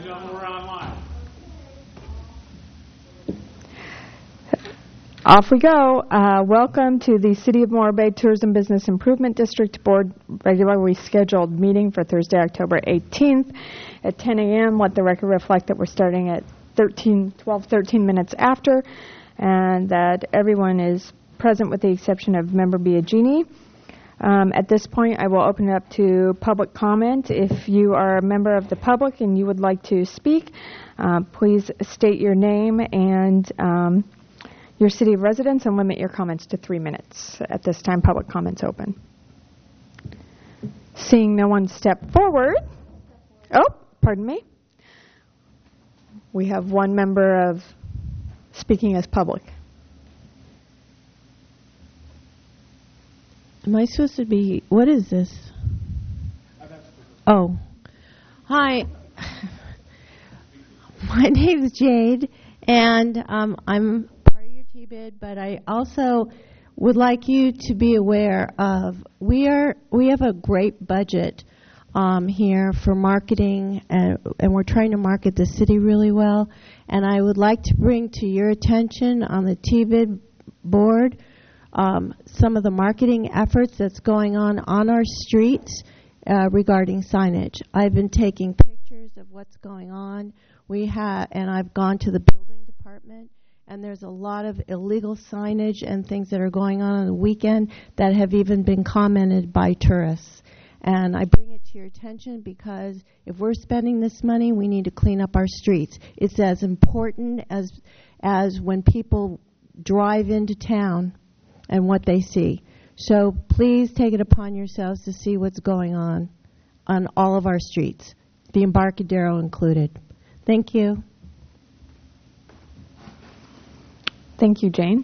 gentlemen, we're online. Off we go. Welcome to the City of Morro Bay Tourism Business Improvement District Board regularly scheduled meeting for Thursday, October 18th at 10 a.m. Let the record reflect that we're starting at 13 minutes after, and that everyone is present with the exception of Member Biagini. At this point, I will open it up to public comment. If you are a member of the public and you would like to speak, please state your name and your city of residence and limit your comments to 3 minutes. At this time, public comments open. Seeing no one step forward. Oh, pardon me. We have one member of speaking as public. Am I supposed to be, what is this? Oh. Hi. My name is Jade, and I'm part of your T-Bid, but I also would like you to be aware of, we have a great budget here for marketing, and we're trying to market the city really well, and I would like to bring to your attention on the T-Bid board some of the marketing efforts that's going on our streets regarding signage. I've been taking pictures of what's going on. And I've gone to the building department, and there's a lot of illegal signage and things that are going on the weekend that have even been commented by tourists. And I bring it to your attention because if we're spending this money, we need to clean up our streets. It's as important as when people drive into town and what they see. So please take it upon yourselves to see what's going on all of our streets, the Embarcadero included. Thank you. Thank you, Jane.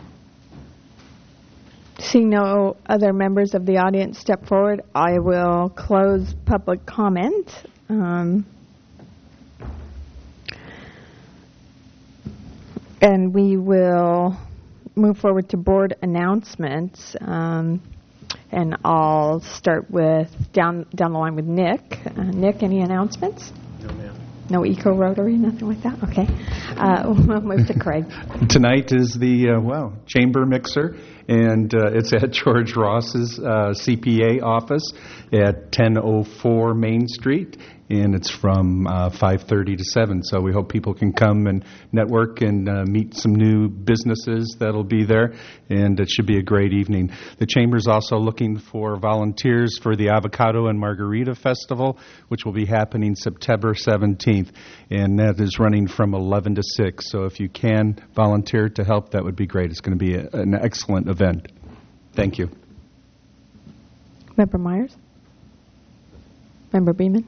Seeing no other members of the audience step forward, I will close public comment. And we will move forward to board announcements. And I'll start with down the line with Nick. Nick, any announcements? No, ma'am. No eco-rotary, nothing like that? Okay. We'll move to Craig. Tonight is the, chamber mixer, and it's at George Ross's CPA office at 1004 Main Street, and it's from 5:30 to 7. So we hope people can come and network and meet some new businesses that'll be there, and it should be a great evening. The Chamber's also looking for volunteers for the Avocado and Margarita Festival, which will be happening September 17th, and that is running from 11 to 6. So if you can volunteer to help, that would be great. It's going to be an excellent event. Thank you. Member Myers? Member Beeman?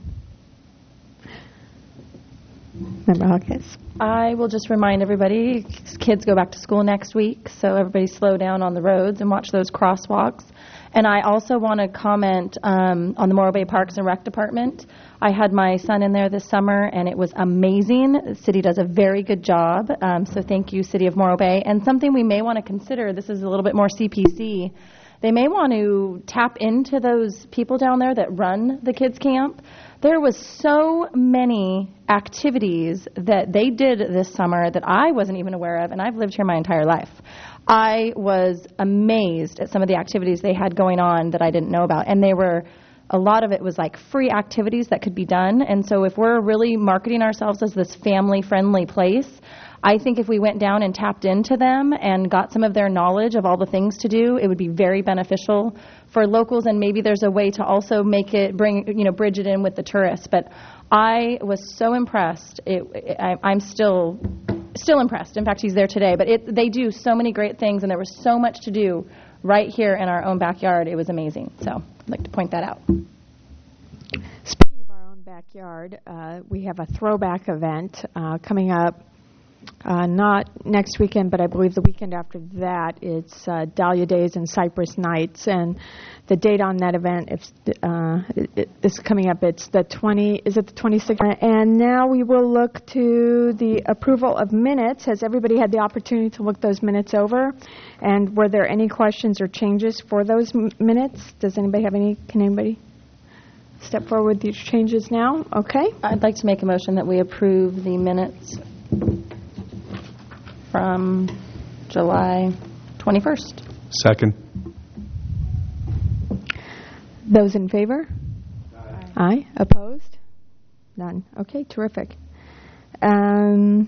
Member Hawkins? I will just remind everybody, kids go back to school next week, so everybody slow down on the roads and watch those crosswalks. And I also want to comment on the Morro Bay Parks and Rec Department. I had my son in there this summer, and it was amazing. The city does a very good job, so thank you, City of Morro Bay. And something we may want to consider, this is a little bit more CPC, they may want to tap into those people down there that run the kids' camp. There was so many activities that they did this summer that I wasn't even aware of, and I've lived here my entire life. I was amazed at some of the activities they had going on that I didn't know about, and a lot of it was like free activities that could be done. And so if we're really marketing ourselves as this family-friendly place, I think if we went down and tapped into them and got some of their knowledge of all the things to do, it would be very beneficial for locals, and maybe there's a way to also bridge it in with the tourists. But I was so impressed. I'm still impressed. In fact, he's there today. But they do so many great things, and there was so much to do right here in our own backyard. It was amazing. So I'd like to point that out. Speaking of our own backyard, we have a throwback event coming up. Not next weekend, but I believe the weekend after that. It's Dahlia Days and Cypress Nights, and the date on that event is coming up. It's the 26th? And now we will look to the approval of minutes. Has everybody had the opportunity to look those minutes over? And were there any questions or changes for those minutes? Does anybody have any? Can anybody? step forward with these changes now? Okay. I'd like to make a motion that we approve the minutes from July 21st. Second. Those in favor? Aye. Opposed? None. Okay, terrific. And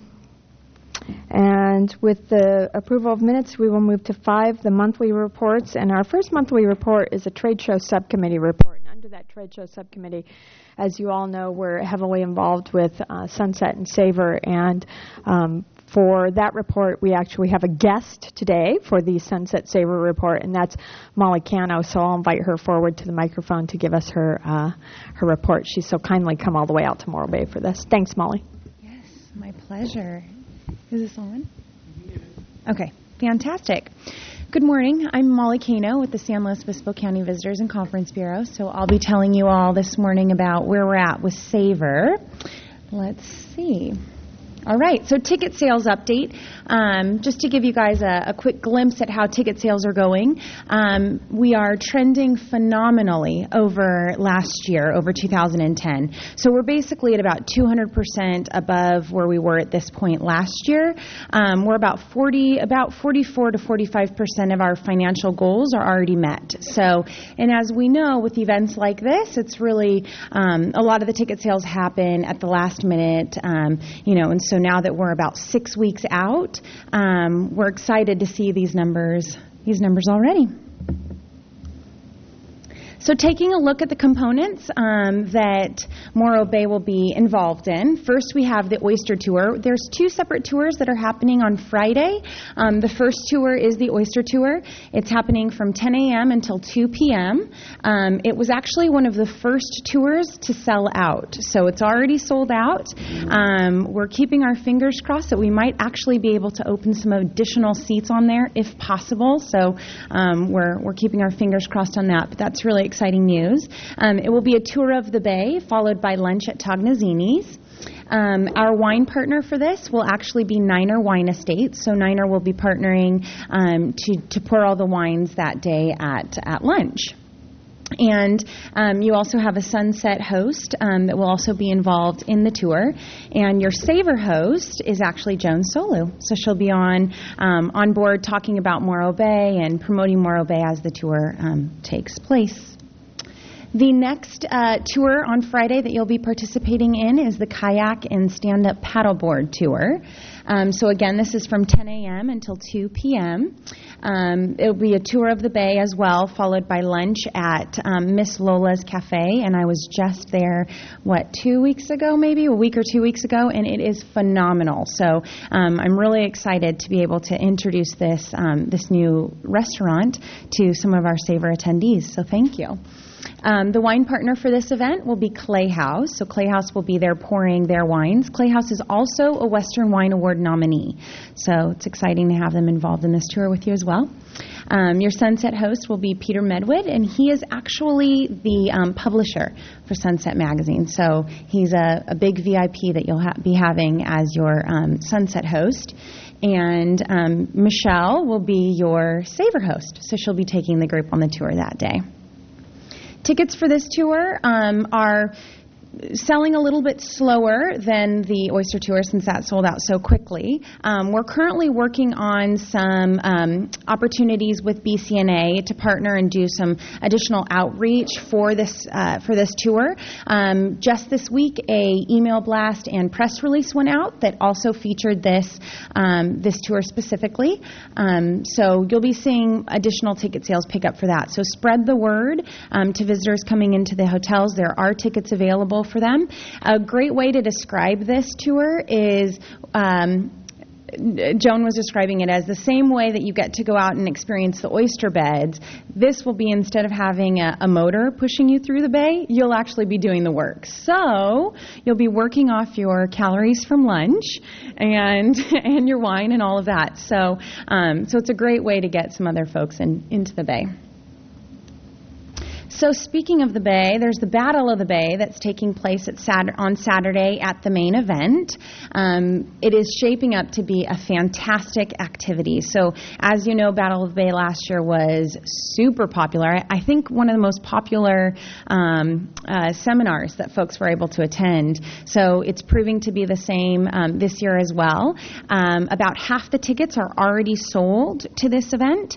with the approval of minutes, we will move to 5, the monthly reports. And our first monthly report is a trade show subcommittee report. And under that trade show subcommittee, as you all know, we're heavily involved with Sunset and Savor. And for that report, we actually have a guest today for the Sunset Savor report, and that's Molly Cano. So I'll invite her forward to the microphone to give us her report. She's so kindly come all the way out to Morro Bay for this. Thanks, Molly. Yes, my pleasure. Is this on? Okay, fantastic. Good morning. I'm Molly Cano with the San Luis Obispo County Visitors and Conference Bureau. So I'll be telling you all this morning about where we're at with Savor. Let's see. All right, so ticket sales update. Just to give you guys a quick glimpse at how ticket sales are going. We are trending phenomenally over last year, over 2010. So we're basically at about 200% above where we were at this point last year. We're about 44 to 45% of our financial goals are already met. So, and as we know, with events like this, it's really a lot of the ticket sales happen at the last minute, and so now that we're about 6 weeks out, we're excited to see these numbers already. So taking a look at the components that Morro Bay will be involved in. First, we have the Oyster Tour. There's 2 separate tours that are happening on Friday. The first tour is the Oyster Tour. It's happening from 10 a.m. until 2 p.m. It was actually one of the first tours to sell out, so it's already sold out. We're keeping our fingers crossed that we might actually be able to open some additional seats on there if possible, so we're keeping our fingers crossed on that, but that's really exciting news. It will be a tour of the bay, followed by lunch at Tognazzini's. Our wine partner for this will actually be Niner Wine Estates. So Niner will be partnering to pour all the wines that day at lunch. And you also have a Sunset host that will also be involved in the tour. And your Savor host is actually Joan Solu. So she'll be on board talking about Morro Bay and promoting Morro Bay as the tour takes place. The next tour on Friday that you'll be participating in is the Kayak and Stand-Up Paddleboard Tour. So again, this is from 10 a.m. until 2 p.m. It'll be a tour of the bay as well, followed by lunch at Miss Lola's Cafe. And I was just there, 2 weeks ago, maybe a week or 2 weeks ago, and it is phenomenal. So I'm really excited to be able to introduce this new restaurant to some of our Savor attendees. So thank you. The wine partner for this event will be Clay House. So Clay House will be there pouring their wines. Clay House is also a Western Wine Award nominee. So it's exciting to have them involved in this tour with you as well. Your Sunset host will be Peter Medwood, and he is actually the publisher for Sunset Magazine. So he's a big VIP that you'll be having as your Sunset host. And Michelle will be your Savor host. So she'll be taking the group on the tour that day. Tickets for this tour are selling a little bit slower than the Oyster Tour since that sold out so quickly. We're currently working on some opportunities with BCNA to partner and do some additional outreach for this tour. Just this week, a email blast and press release went out that also featured this tour specifically. So you'll be seeing additional ticket sales pick up for that. So spread the word to visitors coming into the hotels. There are tickets available for them. A great way to describe this tour is Joan was describing it as the same way that you get to go out and experience the oyster beds. This will be, instead of having a motor pushing you through the bay, you'll actually be doing the work. So you'll be working off your calories from lunch and your wine and all of that. So it's a great way to get some other folks into the bay. So speaking of the Bay, there's the Battle of the Bay that's taking place on Saturday at the main event. It is shaping up to be a fantastic activity. So as you know, Battle of the Bay last year was super popular. I think one of the most popular seminars that folks were able to attend. So it's proving to be the same this year as well. About half the tickets are already sold to this event.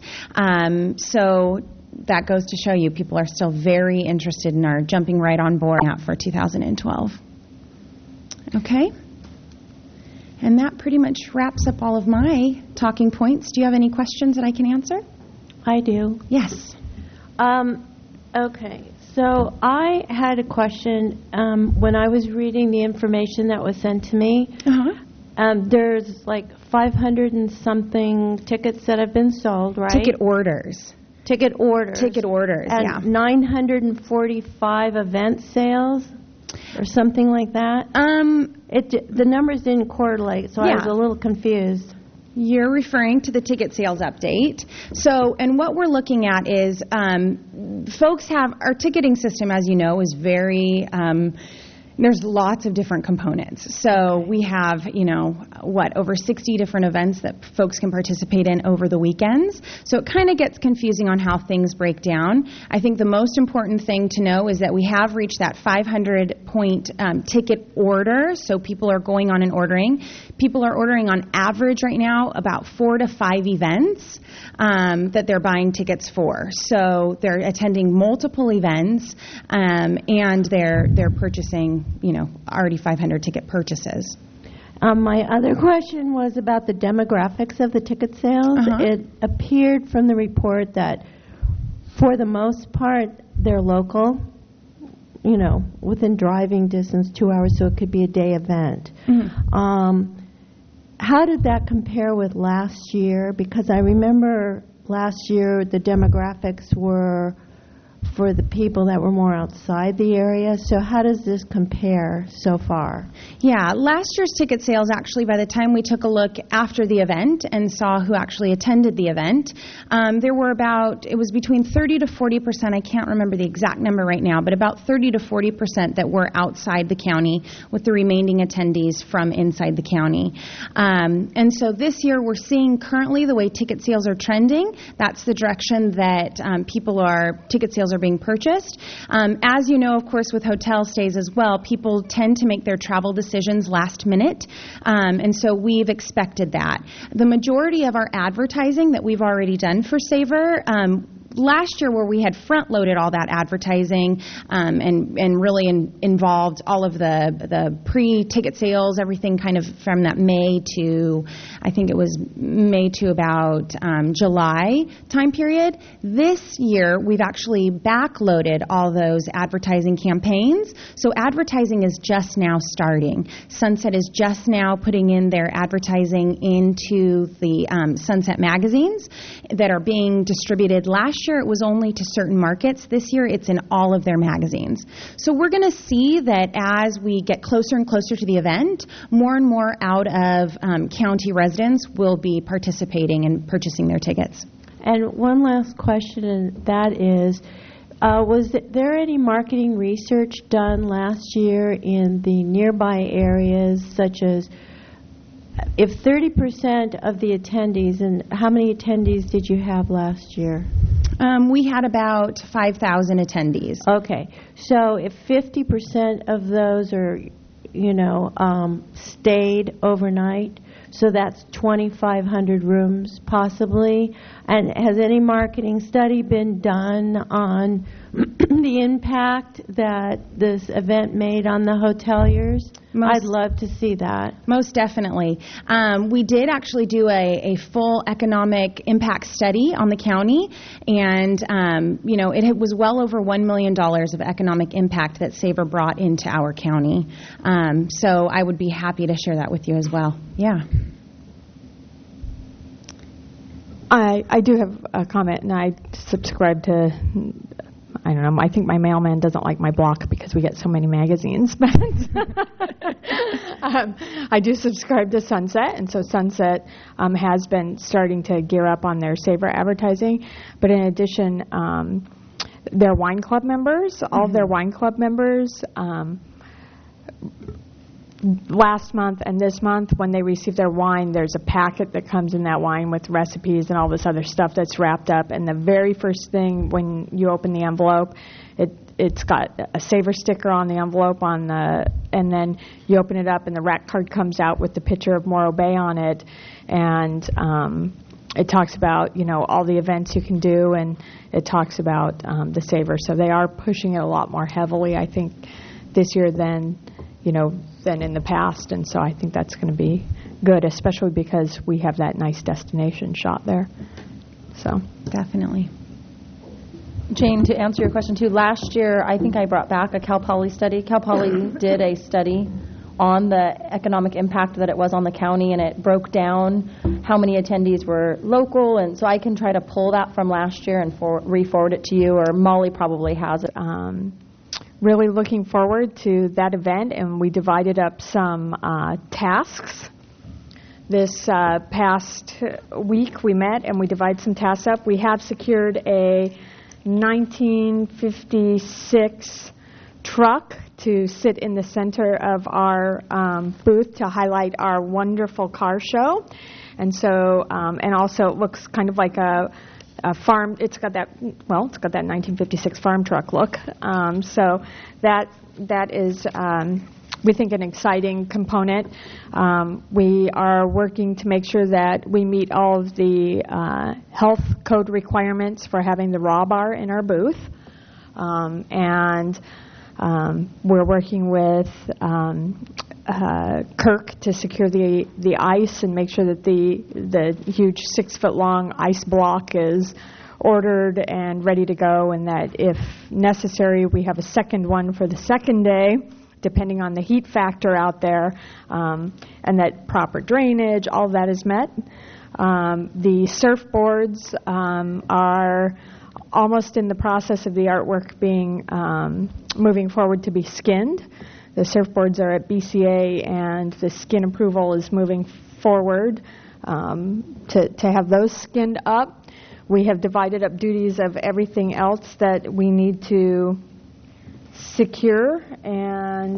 So that goes to show you people are still very interested and are jumping right on board for 2012. Okay? And that pretty much wraps up all of my talking points. Do you have any questions that I can answer? I do. Yes. Okay. So I had a question when I was reading the information that was sent to me. There's like 500 and something tickets that have been sold, right? Ticket orders. Ticket orders, and yeah. 945 event sales or something like that. The numbers didn't correlate, so I was a little confused. You're referring to the ticket sales update. So, and what we're looking at is folks have, our ticketing system, as you know, is very, there's lots of different components. So we have, over 60 different events that folks can participate in over the weekends. So it kind of gets confusing on how things break down. I think the most important thing to know is that we have reached that 500-point ticket order. So people are going on and ordering. People are ordering on average right now about 4 to 5 events that they're buying tickets for. So they're attending multiple events and they're purchasing already 500 ticket purchases. My other question was about the demographics of the ticket sales. It appeared from the report that for the most part they're local, within driving distance, 2 hours, so it could be a day event. How did that compare with last year? Because I remember last year the demographics were for the people that were more outside the area. So how does this compare so far? Yeah, last year's ticket sales, actually, by the time we took a look after the event and saw who actually attended the event, there were it was between 30 to 40%, I can't remember the exact number right now, but about 30 to 40% that were outside the county, with the remaining attendees from inside the county. And so this year we're seeing currently the way ticket sales are trending, that's the direction that ticket sales are being purchased. As you know, of course, with hotel stays as well, people tend to make their travel decisions last minute, and so we've expected that. The majority of our advertising that we've already done for Savor, last year where we had front-loaded all that advertising and really involved all of the pre-ticket sales, everything kind of from that May to, I think it was May to about July time period. This year, we've actually backloaded all those advertising campaigns. So advertising is just now starting. Sunset is just now putting in their advertising into the Sunset magazines that are being distributed. Last year it was only to certain markets. This year it's in all of their magazines. So we're going to see that as we get closer and closer to the event, more and more out of county residents will be participating and purchasing their tickets. And one last question, and that is, was there any marketing research done last year in the nearby areas, such as if 30% of the attendees, and how many attendees did you have last year? We had about 5,000 attendees. Okay. So if 50% of those are, stayed overnight, so that's 2,500 rooms possibly. And has any marketing study been done on the impact that this event made on the hoteliers? I'd love to see that. Most definitely. We did actually do a full economic impact study on the county, and it was well over $1 million of economic impact that Savor brought into our county. So I would be happy to share that with you as well. Yeah. I do have a comment, and I subscribe to, I don't know, I think my mailman doesn't like my block because we get so many magazines, but I do subscribe to Sunset, and so Sunset has been starting to gear up on their Savor advertising. But in addition, their wine club members. All of their wine club members, last month and this month, when they receive their wine, there's a packet that comes in that wine with recipes and all this other stuff that's wrapped up. And the very first thing when you open the envelope, it's got a Savor sticker on the envelope and then you open it up and the rack card comes out with the picture of Morro Bay on it, and it talks about all the events you can do, and it talks about the Savor. So they are pushing it a lot more heavily, I think, this year than in the past, and so I think that's going to be good, especially because we have that nice destination shot there. So Definitely. Jane, to answer your question too, last year I think I brought back a Cal Poly study. Cal Poly did a study on the economic impact that it was on the county, and it broke down how many attendees were local, and so I can try to pull that from last year and re-forward it to you, or Molly probably has it. Really looking forward to that event, and we divided up some tasks. This past week we met and we divided some tasks up. We have secured a 1956 truck to sit in the center of our booth to highlight our wonderful car show. And so, and also it looks kind of like a farm. It's got that 1956 farm truck look. So that is, we think, an exciting component. We are working to make sure that we meet all of the health code requirements for having the raw bar in our booth. And we're working with Kirk to secure the ice and make sure that the huge 6-foot-long ice block is ordered and ready to go, and that if necessary we have a second one for the second day, depending on the heat factor out there, and that proper drainage, all of that is met. The surfboards are almost in the process of the artwork being moving forward to be skinned. The surfboards are at BCA, and the skin approval is moving forward to have those skinned up. We have divided up duties of everything else that we need to secure, and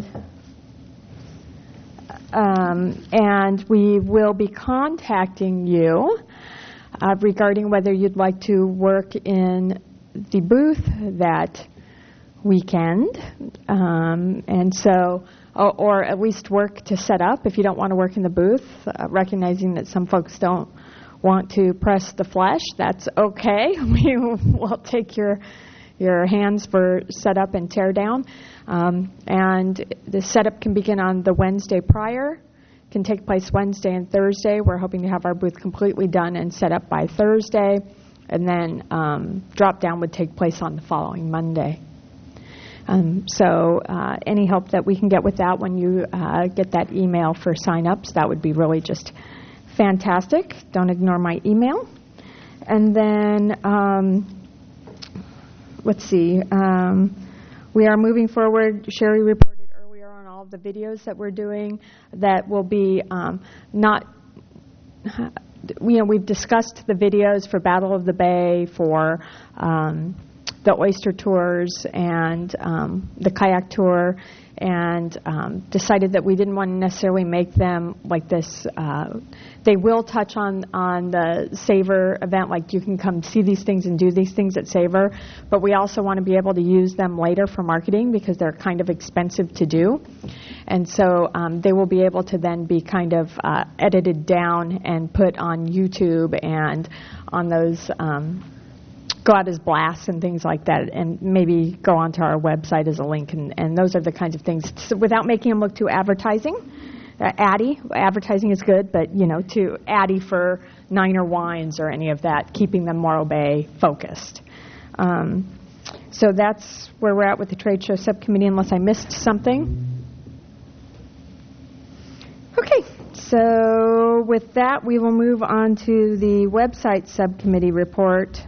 we will be contacting you regarding whether you'd like to work in the booth that weekend, and so, or at least work to set up if you don't want to work in the booth, recognizing that some folks don't want to press the flesh. That's okay. We will take your hands for setup and tear down, and the setup can begin on the Wednesday prior, can take place Wednesday and Thursday. We're hoping to have our booth completely done and set up by Thursday, and then drop down would take place on the following Monday. So any help that we can get with that when you get that email for sign-ups, that would be really just fantastic. Don't ignore my email. And then, let's see, we are moving forward. Sherry reported earlier on all of the videos that we're doing that will be we've discussed the videos for Battle of the Bay, for the oyster tours, and the kayak tour, and decided that we didn't want to necessarily make them like this. They will touch on the Savor event, like you can come see these things and do these things at Savor, but we also want to be able to use them later for marketing because they're kind of expensive to do. And so they will be able to then be kind of edited down and put on YouTube and on those go out as blasts and things like that, and maybe go onto our website as a link, and those are the kinds of things, so without making them look too advertising. Advertising is good, but too addy for Niner wines or any of that, keeping them Morro Bay focused. So that's where we're at with the trade show subcommittee, unless I missed something. Okay, so with that, we will move on to the website subcommittee report,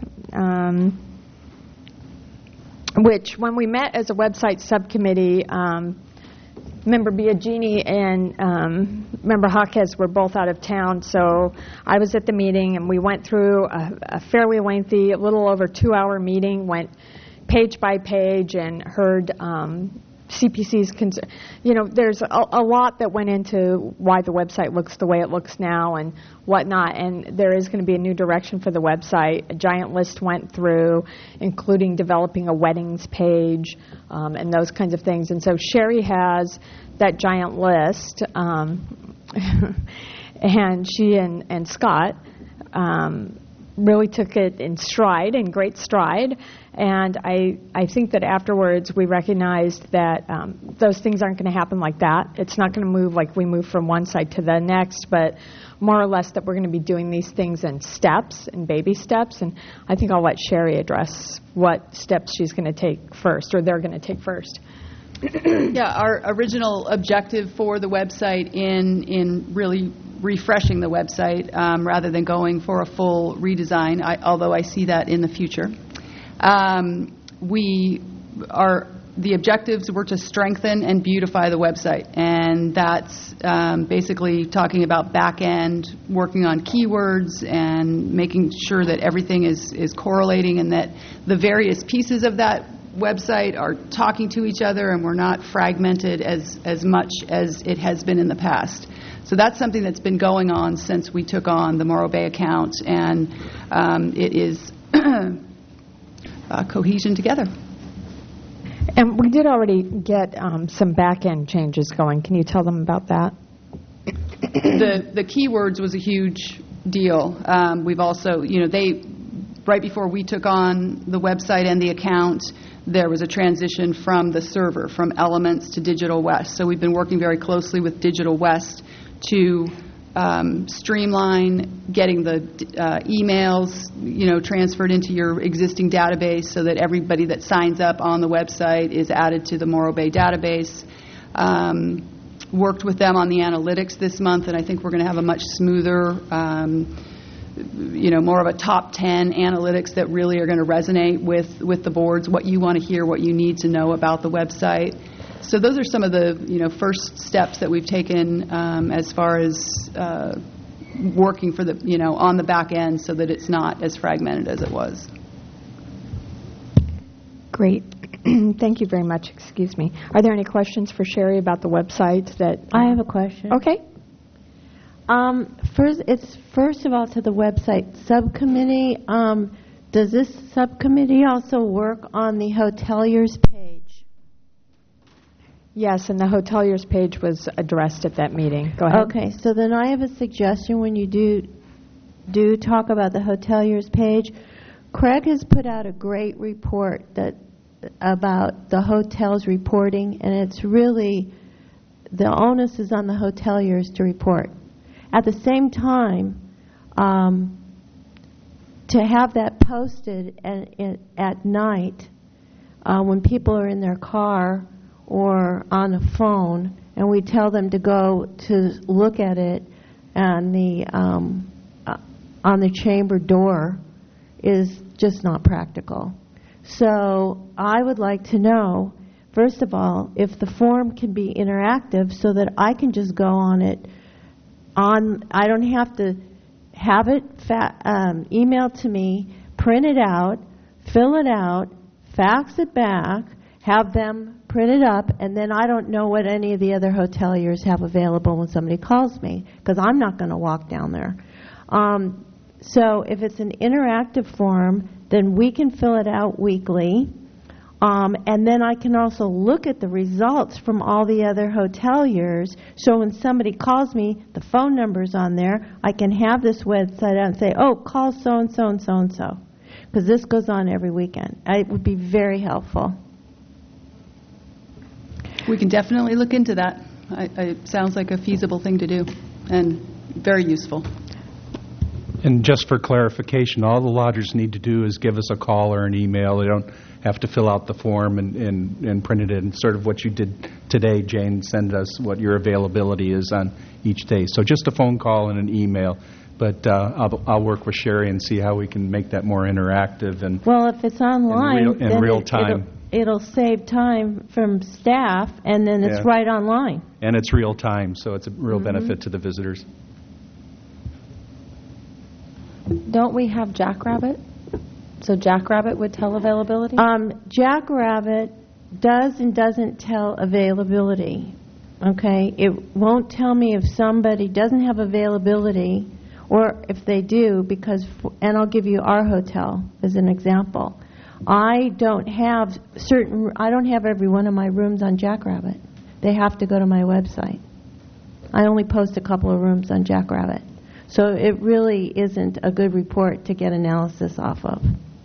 which when we met as a website subcommittee, Member Biagini and Member Jaquez were both out of town, so I was at the meeting, and we went through a fairly lengthy, a little over 2-hour meeting, went page by page and heard CPC's, there's a lot that went into why the website looks the way it looks now and whatnot, and there is going to be a new direction for the website. A giant list went through, including developing a weddings page and those kinds of things. And so Sherry has that giant list, and she and Scott really took it in great stride. And I think that afterwards we recognized that those things aren't going to happen like that. It's not going to move like we move from one side to the next, but more or less that we're going to be doing these things in steps, in baby steps. And I think I'll let Sherry address what steps she's going to take first, or they're going to take first. Yeah, our original objective for the website in really refreshing the website rather than going for a full redesign, although I see that in the future. The objectives were to strengthen and beautify the website, and that's basically talking about back end, working on keywords and making sure that everything is correlating and that the various pieces of that website are talking to each other and we're not fragmented as much as it has been in the past. So that's something that's been going on since we took on the Morro Bay account, and it is cohesion together. And we did already get some back-end changes going. Can you tell them about that? The keywords was a huge deal. We've also, right before we took on the website and the account, there was a transition from the server, from Elements to Digital West. So we've been working very closely with Digital West to streamline getting the emails, transferred into your existing database so that everybody that signs up on the website is added to the Morro Bay database. Worked with them on the analytics this month, and I think we're going to have a much smoother, more of a top 10 analytics that really are going to resonate with the boards, what you want to hear, what you need to know about the website. So those are some of the first steps that we've taken as far as working for the on the back end so that it's not as fragmented as it was. Great. Thank you very much. Excuse me. Are there any questions for Sherry about the website? I have a question. Okay. First of all to the website subcommittee. Does this subcommittee also work on the hoteliers page? Yes, and the hoteliers page was addressed at that meeting. Go ahead. Okay, so then I have a suggestion when you do talk about the hoteliers page. Craig has put out a great report about the hotels reporting, and it's really, the onus is on the hoteliers to report. At the same time, to have that posted at night when people are in their car or on a phone, and we tell them to go to look at it on the chamber door, is just not practical. So I would like to know, first of all, if the form can be interactive so that I can just go on it. I don't have to have it emailed to me, print it out, fill it out, fax it back, have them print it up, and then I don't know what any of the other hoteliers have available when somebody calls me, because I'm not going to walk down there. So if it's an interactive form, then we can fill it out weekly, and then I can also look at the results from all the other hoteliers, so when somebody calls me, the phone number's on there, I can have this website out and say, oh, call so-and-so and so-and-so, because this goes on every weekend. It would be very helpful. We can definitely look into that. It sounds like a feasible thing to do and very useful. And just for clarification, all the lodgers need to do is give us a call or an email. They don't have to fill out the form and print it in, sort of what you did today, Jane. Send us what your availability is on each day. So just a phone call and an email. But I'll work with Sherry and see how we can make that more interactive. And well, if it's online, in real time. It'll save time from staff, and then it's right online. And it's real time, so it's a real benefit to the visitors. Don't we have Jackrabbit? So Jackrabbit would tell availability? Jackrabbit does and doesn't tell availability. Okay? It won't tell me if somebody doesn't have availability or if they do, and I'll give you our hotel as an example. I don't have every one of my rooms on Jackrabbit. They have to go to my website. I only post a couple of rooms on Jackrabbit. So it really isn't a good report to get analysis off of.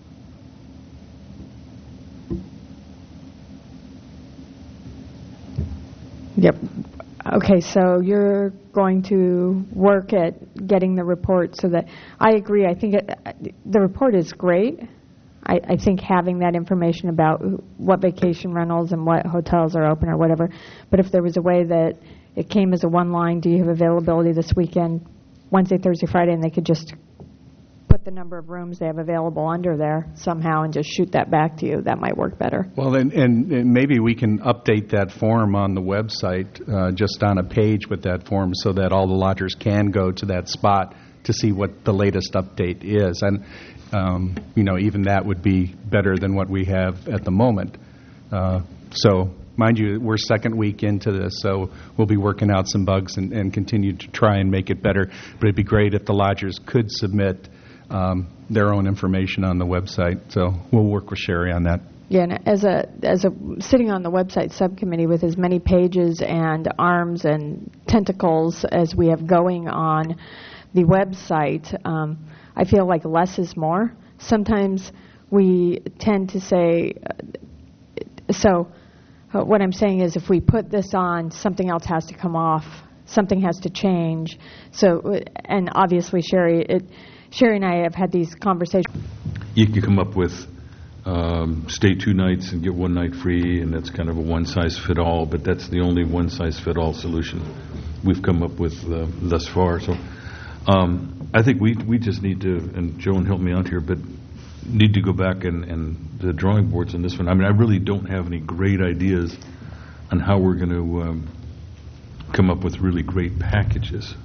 Yep. Okay, so you're going to work at getting the report so that, I agree, I think the report is great. I think having that information about what vacation rentals and what hotels are open or whatever, but if there was a way that it came as a one line, do you have availability this weekend, Wednesday, Thursday, Friday, and they could just put the number of rooms they have available under there somehow and just shoot that back to you, that might work better. Well, and maybe we can update that form on the website, just on a page with that form, so that all the lodgers can go to that spot to see what the latest update is. And, even that would be better than what we have at the moment. So, mind you, we're second week into this, so we'll be working out some bugs and continue to try and make it better. But it'd be great if the lodgers could submit their own information on the website. So we'll work with Sherry on that. Yeah, and as a sitting on the website subcommittee with as many pages and arms and tentacles as we have going on the website, I feel like less is more. Sometimes we tend to say, what I'm saying is if we put this on, something else has to come off, something has to change. So, and obviously Sherry and I have had these conversations. You can come up with stay 2 nights and get 1 night free, and that's kind of a one-size-fit-all, but that's the only one-size-fit-all solution we've come up with thus far. So I think we just need to, and Joan helped me out here, but need to go back and the drawing boards on this one. I mean, I really don't have any great ideas on how we're going to come up with really great packages.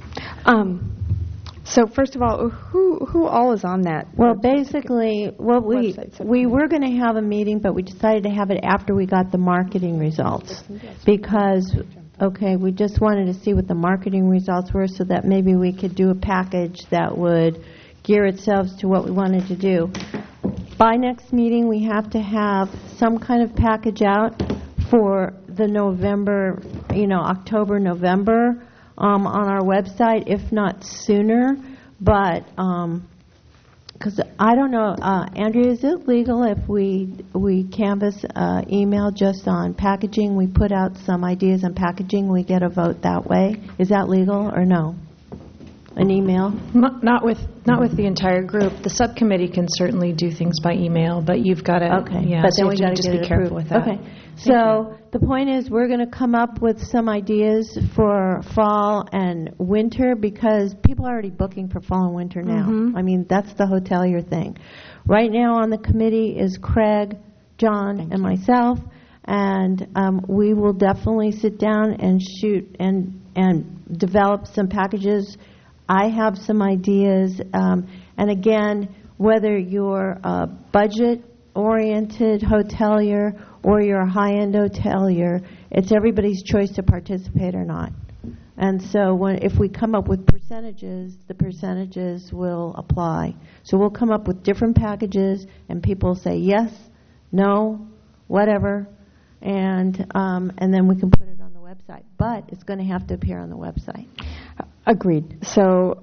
So first of all, who all is on that? Well, basically, we were going to have a meeting, but we decided to have it after we got the marketing results because, we just wanted to see what the marketing results were so that maybe we could do a package that would gear itself to what we wanted to do. By next meeting, we have to have some kind of package out for the November, October, November, on our website, if not sooner. But because I don't know, Andrea, is it legal if we canvass email just on packaging? We put out some ideas on packaging. We get a vote that way. Is that legal or no? An email? Not with the entire group. The subcommittee can certainly do things by email, but you've got to. Okay. Yeah, but so then we got to just get be it careful approved. with that. Okay. So the point is, we're going to come up with some ideas for fall and winter because people are already booking for fall and winter now. Mm-hmm. I mean, that's the hotelier thing. Right now on the committee is Craig, John, and myself, and we will definitely sit down and shoot and develop some packages. I have some ideas, and again, whether you're a budget-oriented hotelier or you're a high-end hotelier, it's everybody's choice to participate or not. And so if we come up with percentages, the percentages will apply. So we'll come up with different packages, and people say yes, no, whatever, and then we can put it on the website. But it's going to have to appear on the website. Agreed. So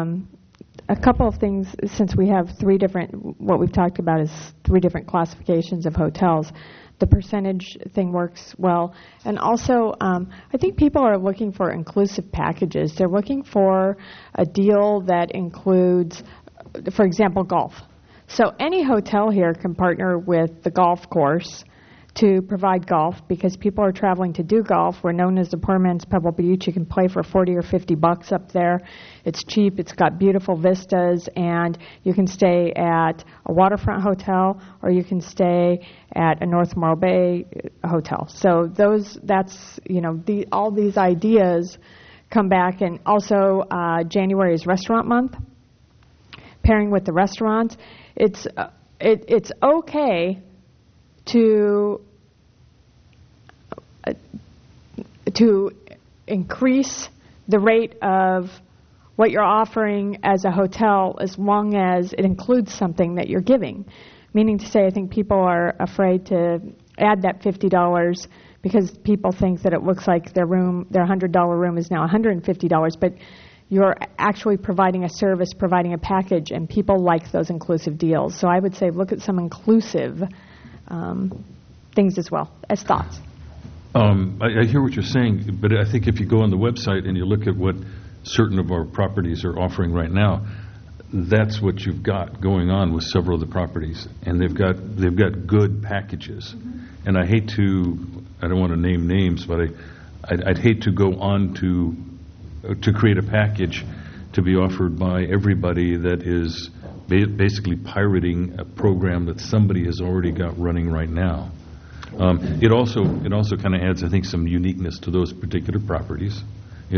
a couple of things, since we have what we've talked about is 3 different classifications of hotels. The percentage thing works well. And also, I think people are looking for inclusive packages. They're looking for a deal that includes, for example, golf. So any hotel here can partner with the golf course to provide golf because people are traveling to do golf. We're known as the poor man's Pebble Beach. You can play for $40 or $50 up there. It's cheap. It's got beautiful vistas, and you can stay at a waterfront hotel or you can stay at a North Morro Bay hotel. So all these ideas come back, and also January is restaurant month. Pairing with the restaurants, it's it's okay to increase the rate of what you're offering as a hotel as long as it includes something that you're giving. Meaning to say, I think people are afraid to add that $50 because people think that it looks like their $100 room is now $150, but you're actually providing a service, providing a package, and people like those inclusive deals. So I would say look at some inclusive things as well, as thoughts. I hear what you're saying, but I think if you go on the website and you look at what certain of our properties are offering right now, that's what you've got going on with several of the properties, and they've got good packages. Mm-hmm. And I don't want to name names, but I'd hate to go on to create a package to be offered by everybody that is basically pirating a program that somebody has already got running right now. It also kind of adds, I think, some uniqueness to those particular properties. They're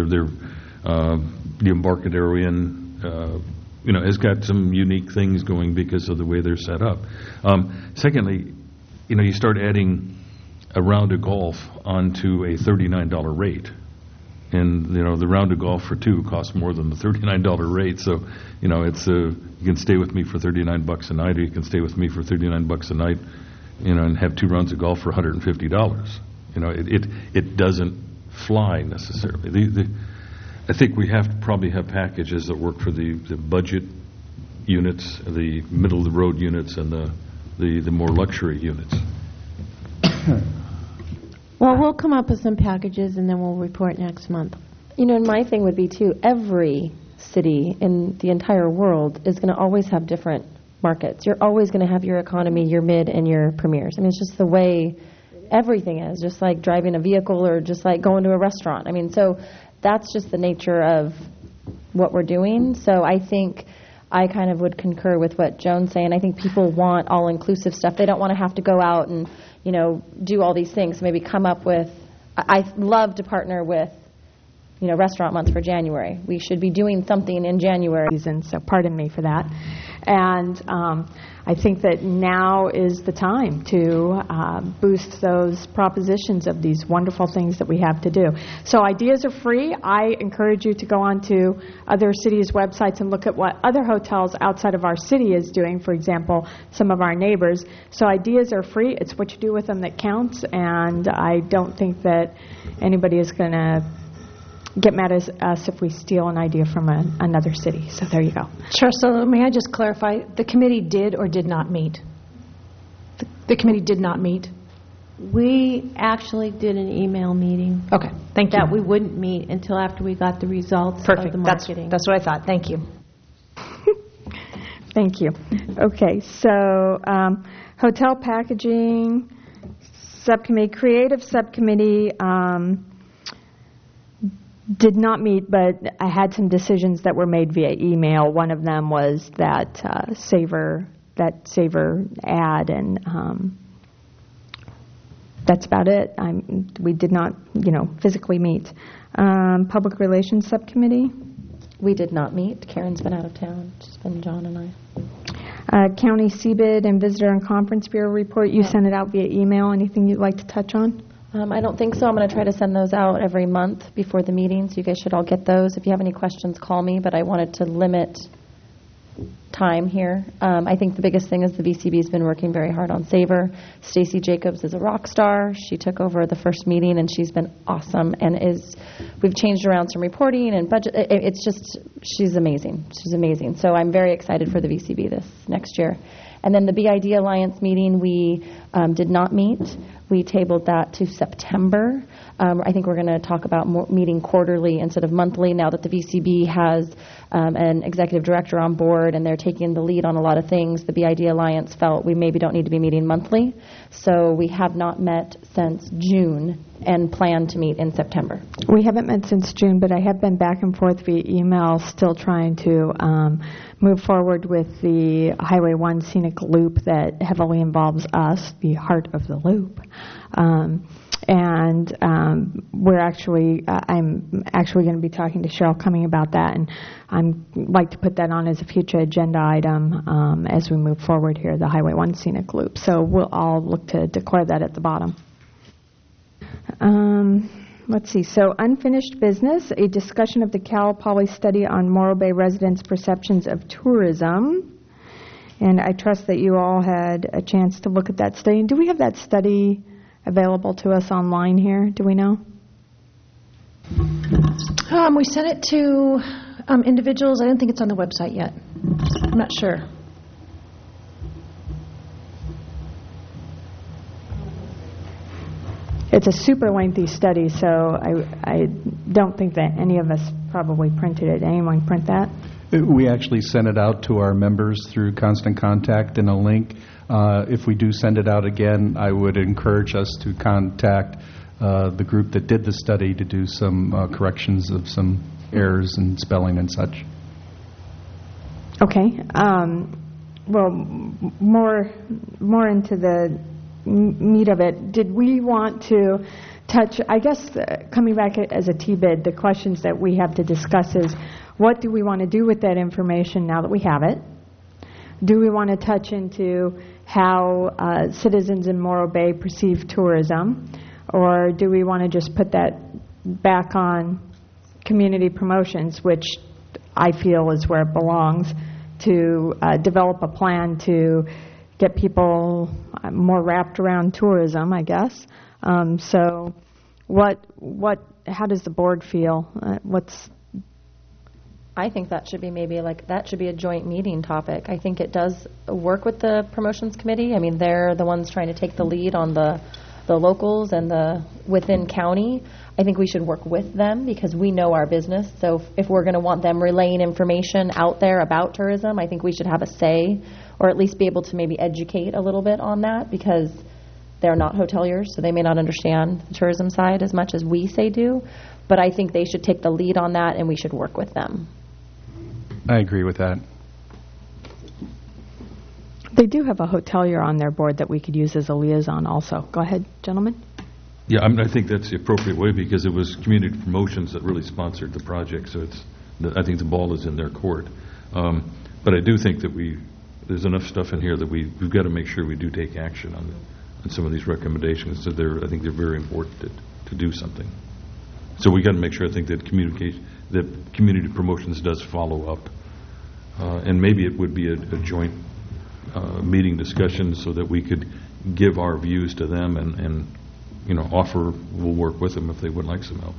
the Embarcadero has got some unique things going because of the way they're set up. Secondly, you start adding a round of golf onto a $39 rate. And, the round of golf for two costs more than the $39 rate. So, it's you can stay with me for $39 a night, or you can stay with me for $39 a night, and have 2 rounds of golf for $150. It doesn't fly necessarily. I think we have to probably have packages that work for the budget units, the middle of the road units, and the more luxury units. Well, we'll come up with some packages, and then we'll report next month. And my thing would be, too, every city in the entire world is going to always have different markets. You're always going to have your economy, your mid, and your premiers. It's just the way everything is, just like driving a vehicle or just like going to a restaurant. So that's just the nature of what we're doing. So I think I kind of would concur with what Joan's saying. I think people want all-inclusive stuff. They don't want to have to go out and do all these things. Maybe come up with, I'd love to partner with, restaurant month for January. We should be doing something in January. So pardon me for that. And I think that now is the time to boost those propositions of these wonderful things that we have to do. So ideas are free. I encourage you to go on to other cities' websites and look at what other hotels outside of our city is doing, for example, some of our neighbors. So ideas are free. It's what you do with them that counts, and I don't think that anybody is going to get mad at us if we steal an idea from another city. So there you go. Sure. So may I just clarify? The committee did or did not meet? The committee did not meet? We actually did an email meeting. Okay. Thank you. That we wouldn't meet until after we got the results of the marketing. That's what I thought. Thank you. Thank you. Okay. So hotel packaging subcommittee, creative subcommittee, did not meet, but I had some decisions that were made via email. One of them was that Savor ad, and that's about it. We did not, physically meet. Public Relations Subcommittee? We did not meet. Karen's been out of town. It's just been John and I. County CBID and Visitor and Conference Bureau report. You sent it out via email. Anything you'd like to touch on? I don't think so. I'm going to try to send those out every month before the meeting, so you guys should all get those. If you have any questions, call me, but I wanted to limit time here. I think the biggest thing is the VCB's been working very hard on Savor. Stacy Jacobs is a rock star. She took over the first meeting, and she's been awesome, and we've changed around some reporting and budget. She's amazing. She's amazing. So I'm very excited for the VCB this next year. And then the BID Alliance meeting, we did not meet. We tabled that to September. I think we're going to talk about meeting quarterly instead of monthly now that the VCB has an executive director on board and they're taking the lead on a lot of things. The BID Alliance felt we maybe don't need to be meeting monthly. So we have not met since June and plan to meet in September. We haven't met since June, but I have been back and forth via email still trying to move forward with the Highway 1 scenic loop that heavily involves us, the heart of the loop. And I'm actually going to be talking to Cheryl Cumming about that, and I'd like to put that on as a future agenda item as we move forward here, the Highway 1 Scenic Loop. So we'll all look to declare that at the bottom. Let's see. So unfinished business, a discussion of the Cal Poly study on Morro Bay residents' perceptions of tourism. And I trust that you all had a chance to look at that study. And do we have that study available to us online here? Do we know? We sent it to individuals. I don't think it's on the website yet. I'm not sure. It's a super lengthy study, so I don't think that any of us probably printed it. Anyone print that? We actually sent it out to our members through Constant Contact and a link. If we do send it out again, I would encourage us to contact the group that did the study to do some corrections of some errors in spelling and such. Okay. Well, more into the meat of it. Did we want to touch, I guess, coming back as a T-bid, the questions that we have to discuss is, what do we want to do with that information now that we have it? Do we want to touch into how citizens in Morro Bay perceive tourism? Or do we want to just put that back on community promotions, which I feel is where it belongs, to develop a plan to get people more wrapped around tourism, I guess. So how does the board feel? I think that should be a joint meeting topic. I think it does work with the promotions committee. I mean, they're the ones trying to take the lead on the locals and the within county. I think we should work with them because we know our business. So if we're going to want them relaying information out there about tourism, I think we should have a say, or at least be able to maybe educate a little bit on that, because they're not hoteliers, so they may not understand the tourism side as much as we do. But I think they should take the lead on that, and we should work with them. I agree with that. They do have a hotelier on their board that we could use as a liaison also. Go ahead, gentlemen. Yeah, I think that's the appropriate way, because it was community promotions that really sponsored the project, so I think the ball is in their court. But I do think that there's enough stuff in here that we've got to make sure we do take action on some of these recommendations. So I think they're very important to do something. So we got to make sure, I think, that community promotions does follow up, and maybe it would be a joint meeting discussion so that we could give our views to them and offer, we'll work with them if they would like some help.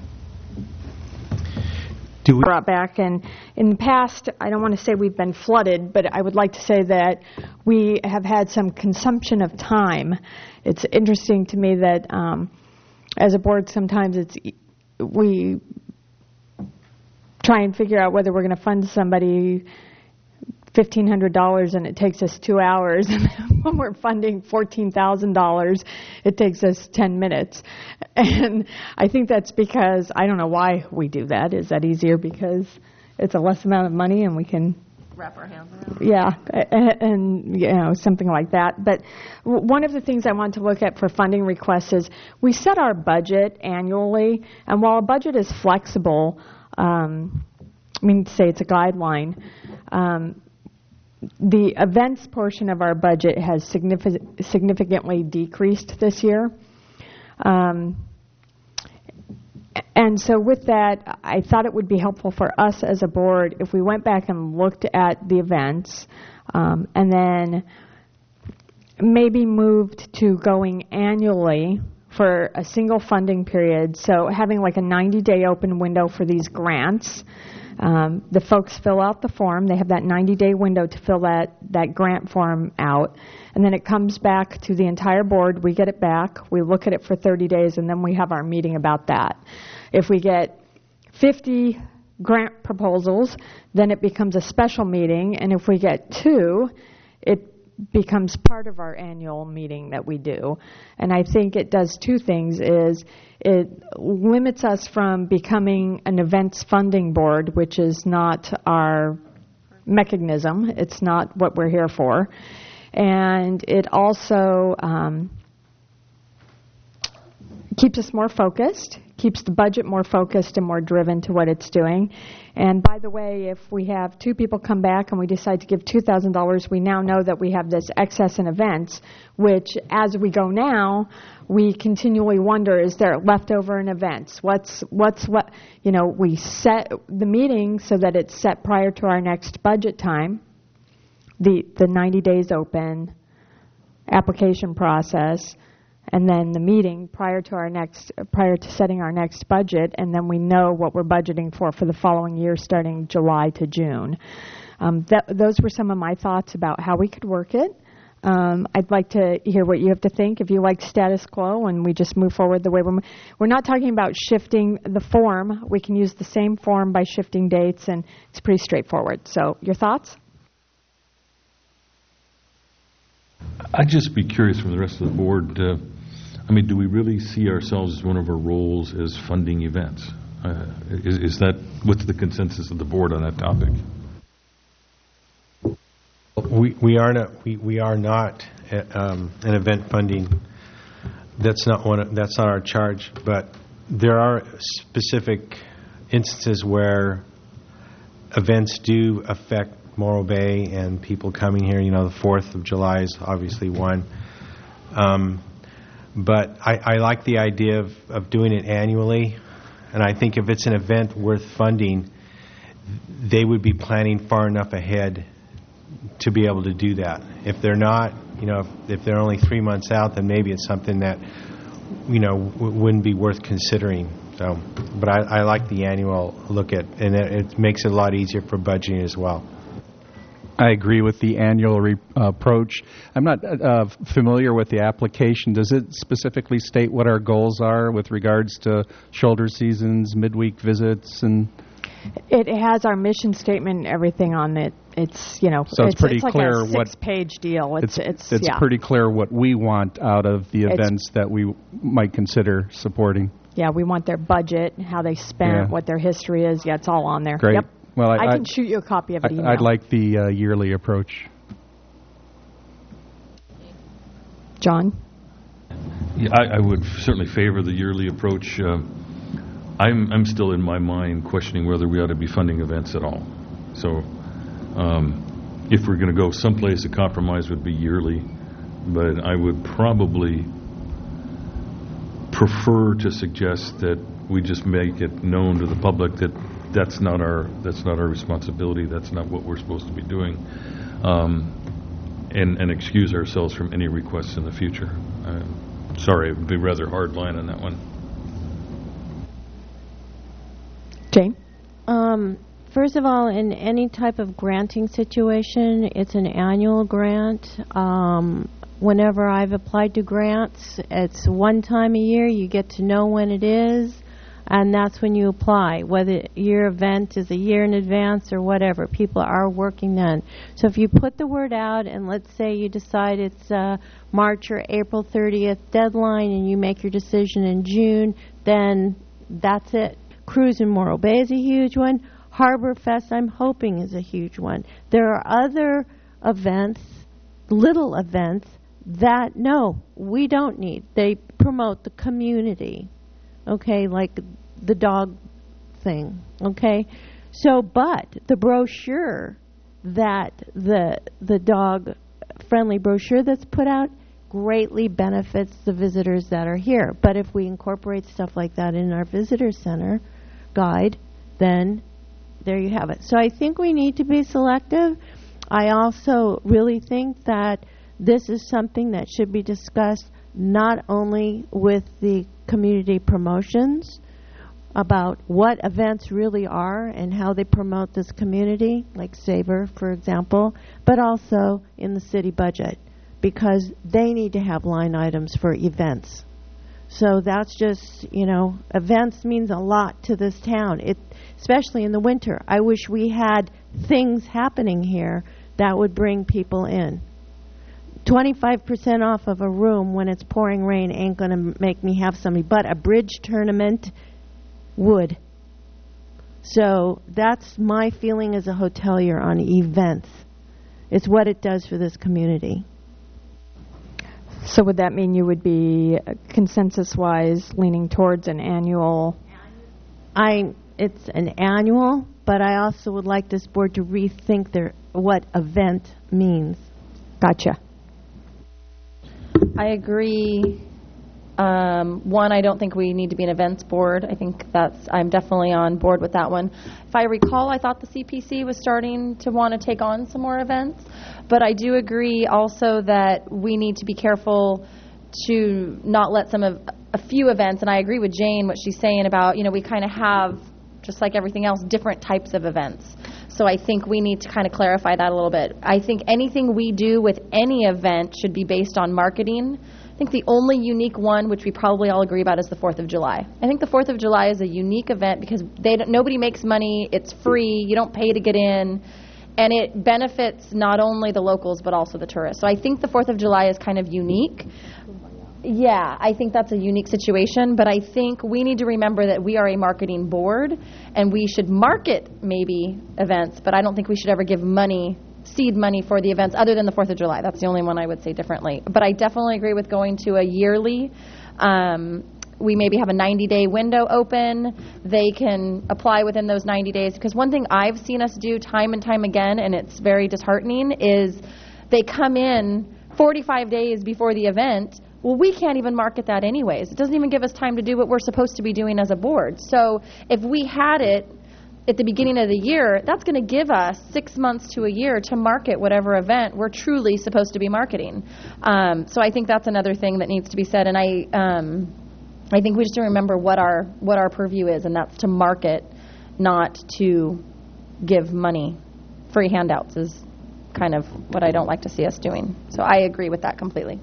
Brought back, and in the past, I don't want to say we've been flooded, but I would like to say that we have had some consumption of time. It's interesting to me that as a board, sometimes we try and figure out whether we're going to fund somebody $1,500 and it takes us 2 hours, and when we're funding $14,000, it takes us 10 minutes. And I think that's because, I don't know why we do that. Is that easier because it's a less amount of money and we can wrap our hands around? Yeah, and something like that. But one of the things I want to look at for funding requests is we set our budget annually, and while a budget is flexible, say it's a guideline, the events portion of our budget has significantly decreased this year. And so with that, I thought it would be helpful for us as a board if we went back and looked at the events and then maybe moved to going annually for a single funding period. So having like a 90-day open window for these grants. The folks fill out the form. They have that 90-day window to fill that grant form out. And then it comes back to the entire board. We get it back. We look at it for 30 days, and then we have our meeting about that. If we get 50 grant proposals, then it becomes a special meeting. And if we get 2, it becomes part of our annual meeting that we do. And I think it does 2 things. It limits us from becoming an events funding board, which is not our mechanism. It's not what we're here for. And it also keeps us more focused, keeps the budget more focused and more driven to what it's doing. And by the way, if we have 2 people come back and we decide to give $2,000, we now know that we have this excess in events, which as we go now, we continually wonder, is there leftover in events? We set the meeting so that it's set prior to our next budget time, the 90 days open, application process, and then the meeting prior to setting our next budget, and then we know what we're budgeting for the following year starting July to June. Those were some of my thoughts about how we could work it. I'd like to hear what you have to think. If you like status quo and we just move forward the way we're not talking about shifting the form. We can use the same form by shifting dates, and it's pretty straightforward. So your thoughts? I'd just be curious from the rest of the board, do we really see ourselves as one of our roles as funding events? What's the consensus of the board on that topic? We are not an event funding. That's not our charge. But there are specific instances where events do affect Morro Bay and people coming here. The 4th of July is obviously one. But I like the idea of doing it annually. And I think if it's an event worth funding, they would be planning far enough ahead to be able to do that. If they're not, if they're only 3 months out, then maybe it's something that, wouldn't be worth considering. So, but I like the annual look at, and it makes it a lot easier for budgeting as well. I agree with the annual approach. I'm not familiar with the application. Does it specifically state what our goals are with regards to shoulder seasons, midweek visits, and? It has our mission statement and everything on it. It's so it's pretty like clear a 6-page deal. It's pretty clear what we want out of the events that we might consider supporting. Yeah, we want their budget, how they spent, what their history is. Yeah, it's all on there. Great. Yep. Well, I can shoot you a copy of it. Email. I'd like the yearly approach. John? Yeah, I would certainly favor the yearly approach. I'm still in my mind questioning whether we ought to be funding events at all. So if we're going to go someplace, a compromise would be yearly. But I would probably prefer to suggest that we just make it known to the public that that's not our responsibility. That's not what we're supposed to be doing, and excuse ourselves from any requests in the future. Sorry, it would be rather hard line on that one. Jane? First of all, in any type of granting situation, it's an annual grant. Whenever I've applied to grants, it's one time a year. You get to know when it is. And that's when you apply, whether your event is a year in advance or whatever. People are working then. So if you put the word out and let's say you decide it's March or April 30th deadline and you make your decision in June, then that's it. Cruise in Morro Bay is a huge one. Harbor Fest, I'm hoping, is a huge one. There are other events, little events, that, no, we don't need. They promote the community. Okay, like the dog thing, okay? So, but the brochure that, the dog-friendly brochure that's put out greatly benefits the visitors that are here. But if we incorporate stuff like that in our visitor center guide, then there you have it. So I think we need to be selective. I also really think that this is something that should be discussed not only with the community promotions about what events really are and how they promote this community, like Sabre, for example, but also in the city budget, because they need to have line items for events. So that's just, events means a lot to this town, especially in the winter. I wish we had things happening here that would bring people in. 25% off of a room when it's pouring rain ain't going to make me have somebody, but a bridge tournament would. So that's my feeling as a hotelier on events. It's what it does for this community. So would that mean you would be consensus-wise leaning towards an annual? It's an annual, but I also would like this board to rethink what event means. Gotcha. I agree. One, I don't think we need to be an events board. I think I'm definitely on board with that one. If I recall, I thought the CPC was starting to want to take on some more events, but I do agree also that we need to be careful to not let a few events, and I agree with Jane, what she's saying about, we kind of have, just like everything else, different types of events. So I think we need to kind of clarify that a little bit. I think anything we do with any event should be based on marketing. I think the only unique one, which we probably all agree about, is the 4th of July. I think the 4th of July is a unique event because nobody makes money, it's free, you don't pay to get in, and it benefits not only the locals but also the tourists. So I think the 4th of July is kind of unique. Yeah, I think that's a unique situation, but I think we need to remember that we are a marketing board, and we should market maybe events, but I don't think we should ever give seed money for the events other than the 4th of July. That's the only one I would say differently. But I definitely agree with going to a yearly. We maybe have a 90-day window open. They can apply within those 90 days. Because one thing I've seen us do time and time again, and it's very disheartening, is they come in 45 days before the event. Well, we can't even market that anyways. It doesn't even give us time to do what we're supposed to be doing as a board. So if we had it at the beginning of the year, that's going to give us 6 months to a year to market whatever event we're truly supposed to be marketing. So I think that's another thing that needs to be said. And I think we just have to remember what our purview is, and that's to market, not to give money. Free handouts is kind of what I don't like to see us doing. So I agree with that completely.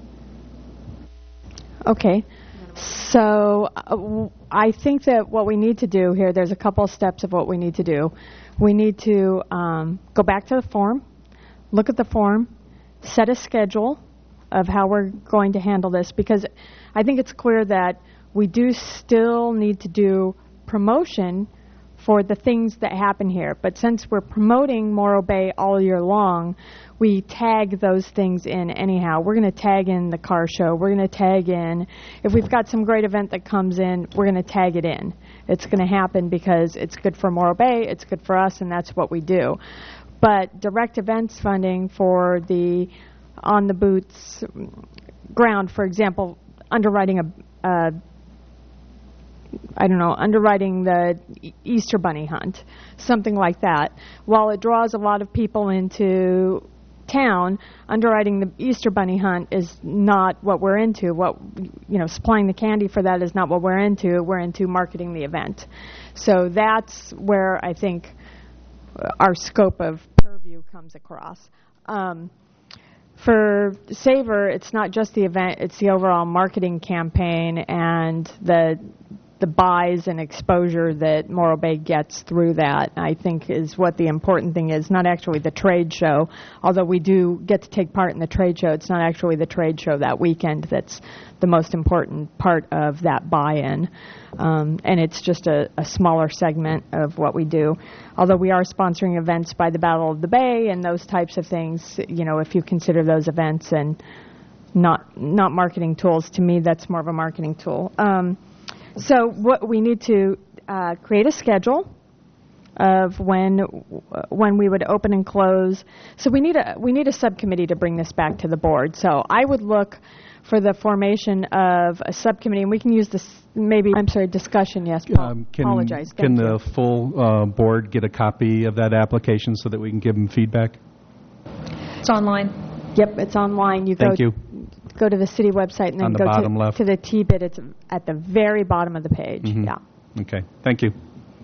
Okay. So I think that what we need to do here, there's a couple of steps of what we need to do. We need to go back to the form, look at the form, set a schedule of how we're going to handle this, because I think it's clear that we do still need to do promotion for the things that happen here. But since we're promoting Morro Bay all year long, we tag those things in anyhow. We're going to tag in the car show. We're going to tag in, if we've got some great event that comes in, we're going to tag it in. It's going to happen because it's good for Morro Bay, it's good for us, and that's what we do. But direct events funding for the on-the-boots ground, for example, underwriting underwriting the Easter Bunny hunt, something like that. While it draws a lot of people into town, underwriting the Easter Bunny hunt is not what we're into. Supplying the candy for that is not what we're into. We're into marketing the event. So that's where I think our scope of purview comes across. For Savor, it's not just the event, it's the overall marketing campaign and the buys and exposure that Morro Bay gets through that, I think, is what the important thing is, not actually the trade show. Although we do get to take part in the trade show, it's not actually the trade show that weekend that's the most important part of that buy-in. And it's just a smaller segment of what we do. Although we are sponsoring events by the Battle of the Bay and those types of things, if you consider those events and not marketing tools, to me that's more of a marketing tool. So what we need to create a schedule of when we would open and close. So we need a subcommittee to bring this back to the board. So I would look for the formation of a subcommittee, and we can use this discussion. Yes, Paul. Apologize. Can the full board get a copy of that application so that we can give them feedback? It's online. Yep, it's online. Thank you. Go to the city website and then go to the T-bit. It's at the very bottom of the page. Mm-hmm. Yeah. Okay. Thank you.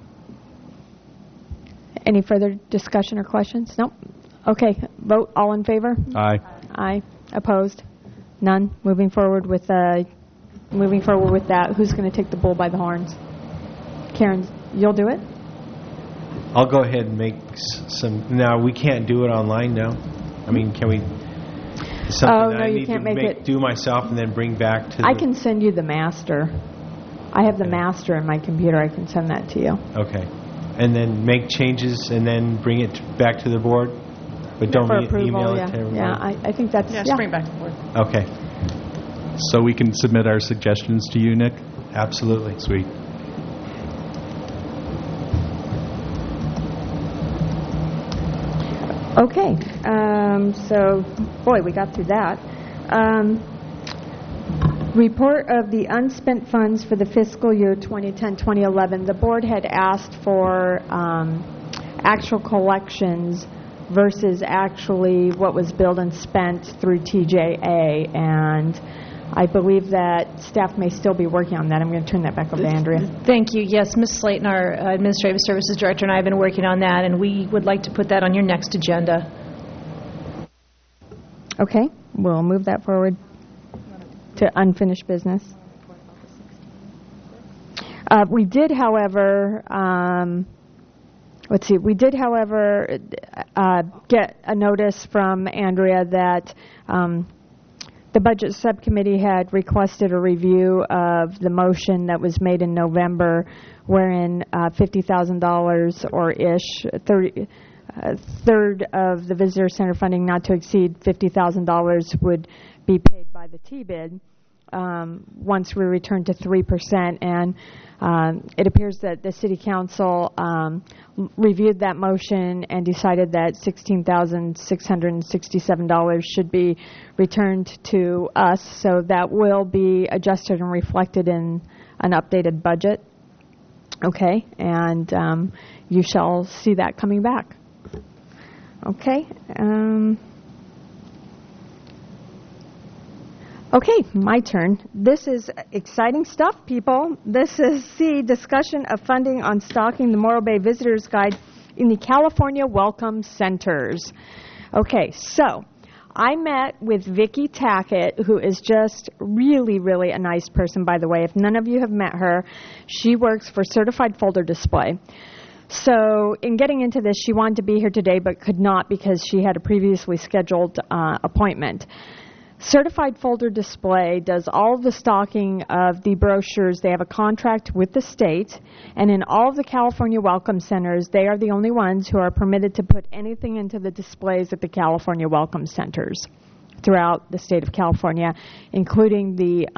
Any further discussion or questions? Nope. Okay. Vote. All in favor? Aye. Aye. Opposed? None. Moving forward with that. Who's going to take the bull by the horns? Karen, you'll do it? I'll go ahead and make some. Now, we can't do it online now. I mean, can we? Something that you can't make it. Do myself and then bring back to. I can send you the master. I have the master in my computer. I can send that to you. Okay, and then make changes and then bring it back to the board, but don't email it to everybody. Yeah, I think that's just bring it back to the board. Okay. So we can submit our suggestions to you, Nick? Absolutely. Sweet. Okay, so, boy, we got through that. Report of the unspent funds for the fiscal year 2010-2011. The board had asked for actual collections versus actually what was billed and spent through TJA, and I believe that staff may still be working on that. I'm going to turn that back over to Andrea. Thank you. Yes, Ms. Slayton, our Administrative Services Director, and I have been working on that, and we would like to put that on your next agenda. Okay, we'll move that forward to unfinished business. We did, however, get a notice from Andrea that the Budget Subcommittee had requested a review of the motion that was made in November, wherein $50,000 or ish, a third of the visitor center funding not to exceed $50,000 would be paid by the TBID once we return to 3%. And it appears that the City Council reviewed that motion and decided that $16,667 should be returned to us. So that will be adjusted and reflected in an updated budget. Okay, and you shall see that coming back. Okay. Okay, my turn. This is exciting stuff, people. This is the discussion of funding on stocking the Morro Bay Visitors Guide in the California Welcome Centers. Okay, so I met with Vicki Tackett, who is just really, really a nice person, by the way. If none of you have met her, she works for Certified Folder Display. So in getting into this, she wanted to be here today but could not because she had a previously scheduled appointment. Certified Folder Display does all of the stocking of the brochures. They have a contract with the state, and in all of the California Welcome Centers, they are the only ones who are permitted to put anything into the displays at the California Welcome Centers throughout the state of California, including the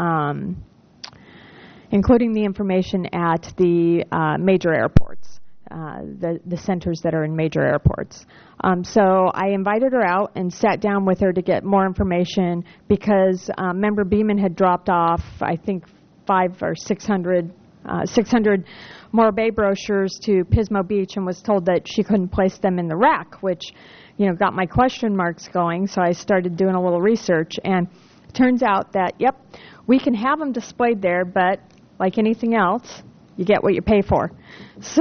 information at the major airports. The centers that are in major airports. So I invited her out and sat down with her to get more information because Member Beeman had dropped off, I think, 500 or 600 Morro Bay brochures to Pismo Beach and was told that she couldn't place them in the rack, which, got my question marks going. So I started doing a little research, and it turns out that, we can have them displayed there, but like anything else, you get what you pay for. So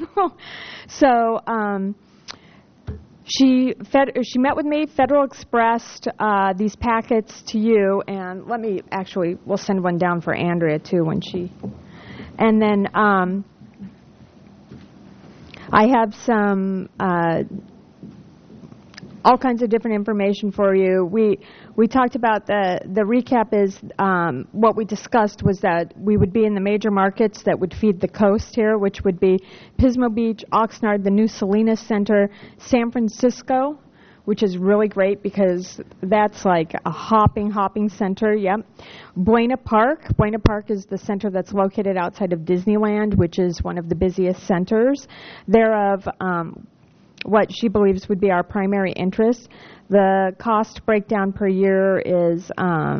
she met with me, Federal expressed these packets to you, and we'll send one down for Andrea too when she, and then I have some all kinds of different information for you. We talked about the recap is what we discussed was that we would be in the major markets that would feed the coast here, which would be Pismo Beach, Oxnard, the new Salinas Center, San Francisco, which is really great because that's like a hopping center, Buena Park. Buena Park is the center that's located outside of Disneyland, which is one of the busiest centers thereof. What she believes would be our primary interest. The cost breakdown per year is,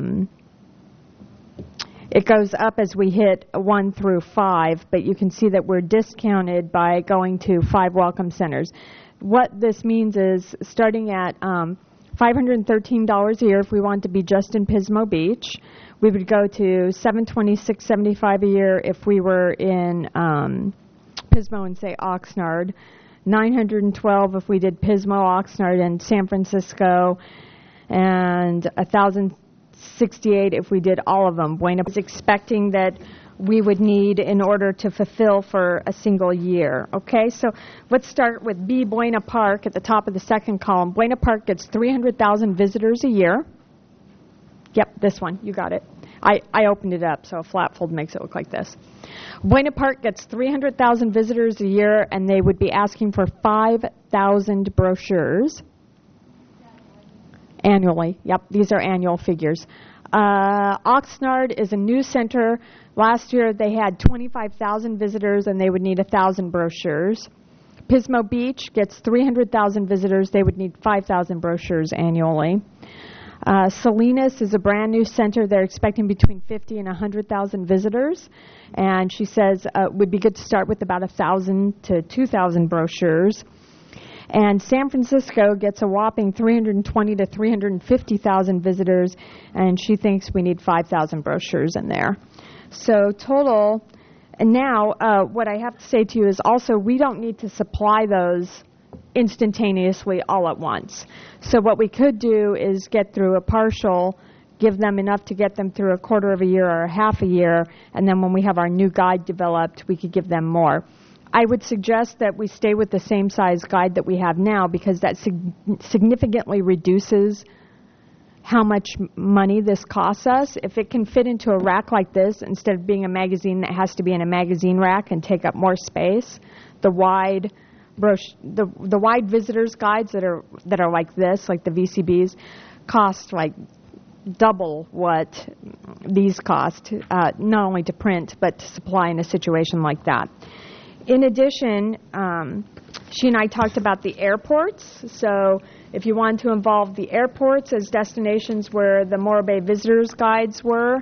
it goes up as we hit 1 through 5, but you can see that we're discounted by going to 5 welcome centers. What this means is starting at $513 a year if we want to be just in Pismo Beach. We would go to $726.75 a year if we were in Pismo and, say, Oxnard. $912 if we did Pismo, Oxnard, and San Francisco, and $1,068 if we did all of them. Buena was expecting that we would need in order to fulfill for a single year. Okay, so let's start with B. Buena Park at the top of the second column. Buena Park gets 300,000 visitors a year. Yep, this one, you got it. I opened it up, so a flat fold makes it look like this. Buena Park gets 300,000 visitors a year, and they would be asking for 5,000 brochures annually. Yep, these are annual figures. Oxnard is a news center. Last year they had 25,000 visitors and they would need 1,000 brochures. Pismo Beach gets 300,000 visitors. They would need 5,000 brochures annually. Salinas is a brand new center. They're expecting between 50 and 100,000 visitors. And she says it would be good to start with about 1,000 to 2,000 brochures. And San Francisco gets a whopping 320 to 350,000 visitors, and she thinks we need 5,000 brochures in there. So total, and now what I have to say to you is also we don't need to supply those instantaneously all at once. So what we could do is get through a partial, give them enough to get them through a quarter of a year or a half a year, and then when we have our new guide developed, we could give them more. I would suggest that we stay with the same size guide that we have now because that significantly reduces how much money this costs us. If it can fit into a rack like this instead of being a magazine that has to be in a magazine rack and take up more space, the wide visitors guides that are like this, like the VCBs, cost like double what these cost, not only to print but to supply in a situation like that. In addition, she and I talked about the airports. So if you want to involve the airports as destinations where the Morro Bay Visitors Guides were,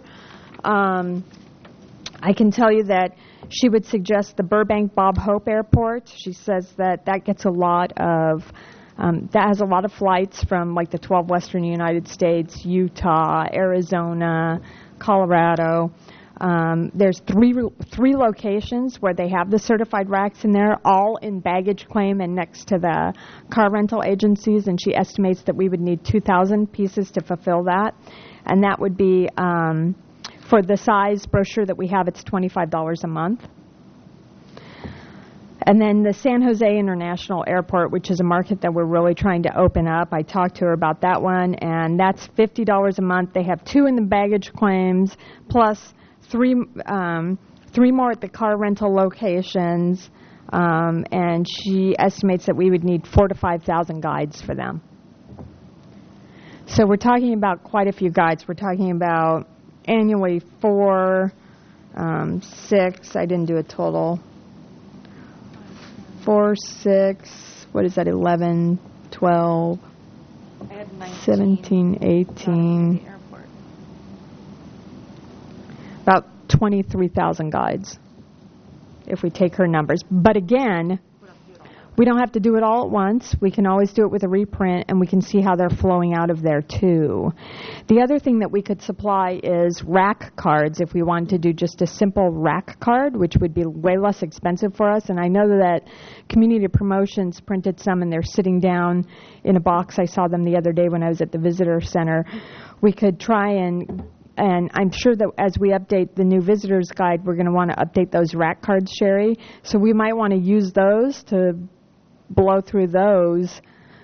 I can tell you that she would suggest the Burbank Bob Hope Airport. She says that gets a lot of, that has a lot of flights from like the 12 western United States, Utah, Arizona, Colorado. There's three locations where they have the certified racks in there, all in baggage claim and next to the car rental agencies, and she estimates that we would need 2,000 pieces to fulfill that. And that would be, for the size brochure that we have, it's $25 a month. And then the San Jose International Airport, which is a market that we're really trying to open up. I talked to her about that one, and that's $50 a month. They have 2 in the baggage claims, plus three more at the car rental locations, and she estimates that we would need 4,000 to 5,000 guides for them. So we're talking about quite a few guides. We're talking about annually 4, 6. I didn't do a total. 4, 6. What is that? 11, 12, 17, 18. About 23,000 guides, if we take her numbers. But again, we don't have to do it all at once. We can always do it with a reprint, and we can see how they're flowing out of there, too. The other thing that we could supply is rack cards if we wanted to do just a simple rack card, which would be way less expensive for us. And I know that Community Promotions printed some, and they're sitting down in a box. I saw them the other day when I was at the Visitor Center. We could try and I'm sure that as we update the new visitors guide, we're going to want to update those rack cards, Sherry. So we might want to use those to blow through those.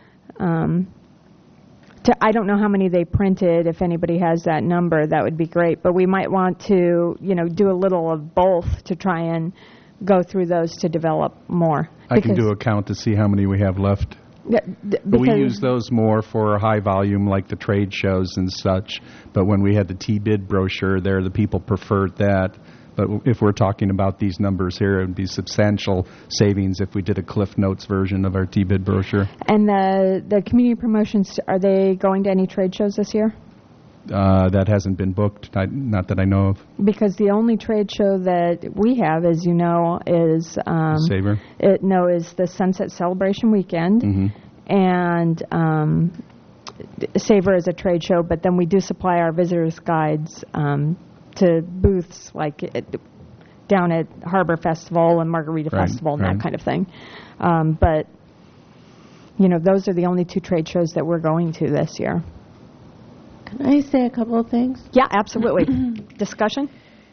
I don't know how many they printed. If anybody has that number, that would be great. But we might want to, do a little of both to try and go through those to develop more. I can do a count to see how many we have left. But we use those more for high volume, like the trade shows and such. But when we had the T-bid brochure there, the people preferred that. But if we're talking about these numbers here, it would be substantial savings if we did a Cliff Notes version of our T-bid brochure. And the Community Promotions, are they going to any trade shows this year? That hasn't been booked, not that I know of. Because the only trade show that we have, as you know, is Sabre. Is the Sunset Celebration Weekend, and Sabre is a trade show. But then we do supply our visitors guides to booths like down at Harbor Festival and Margarita Festival and that kind of thing. But those are the only 2 trade shows that we're going to this year. Can I say a couple of things? Yeah, absolutely. Discussion?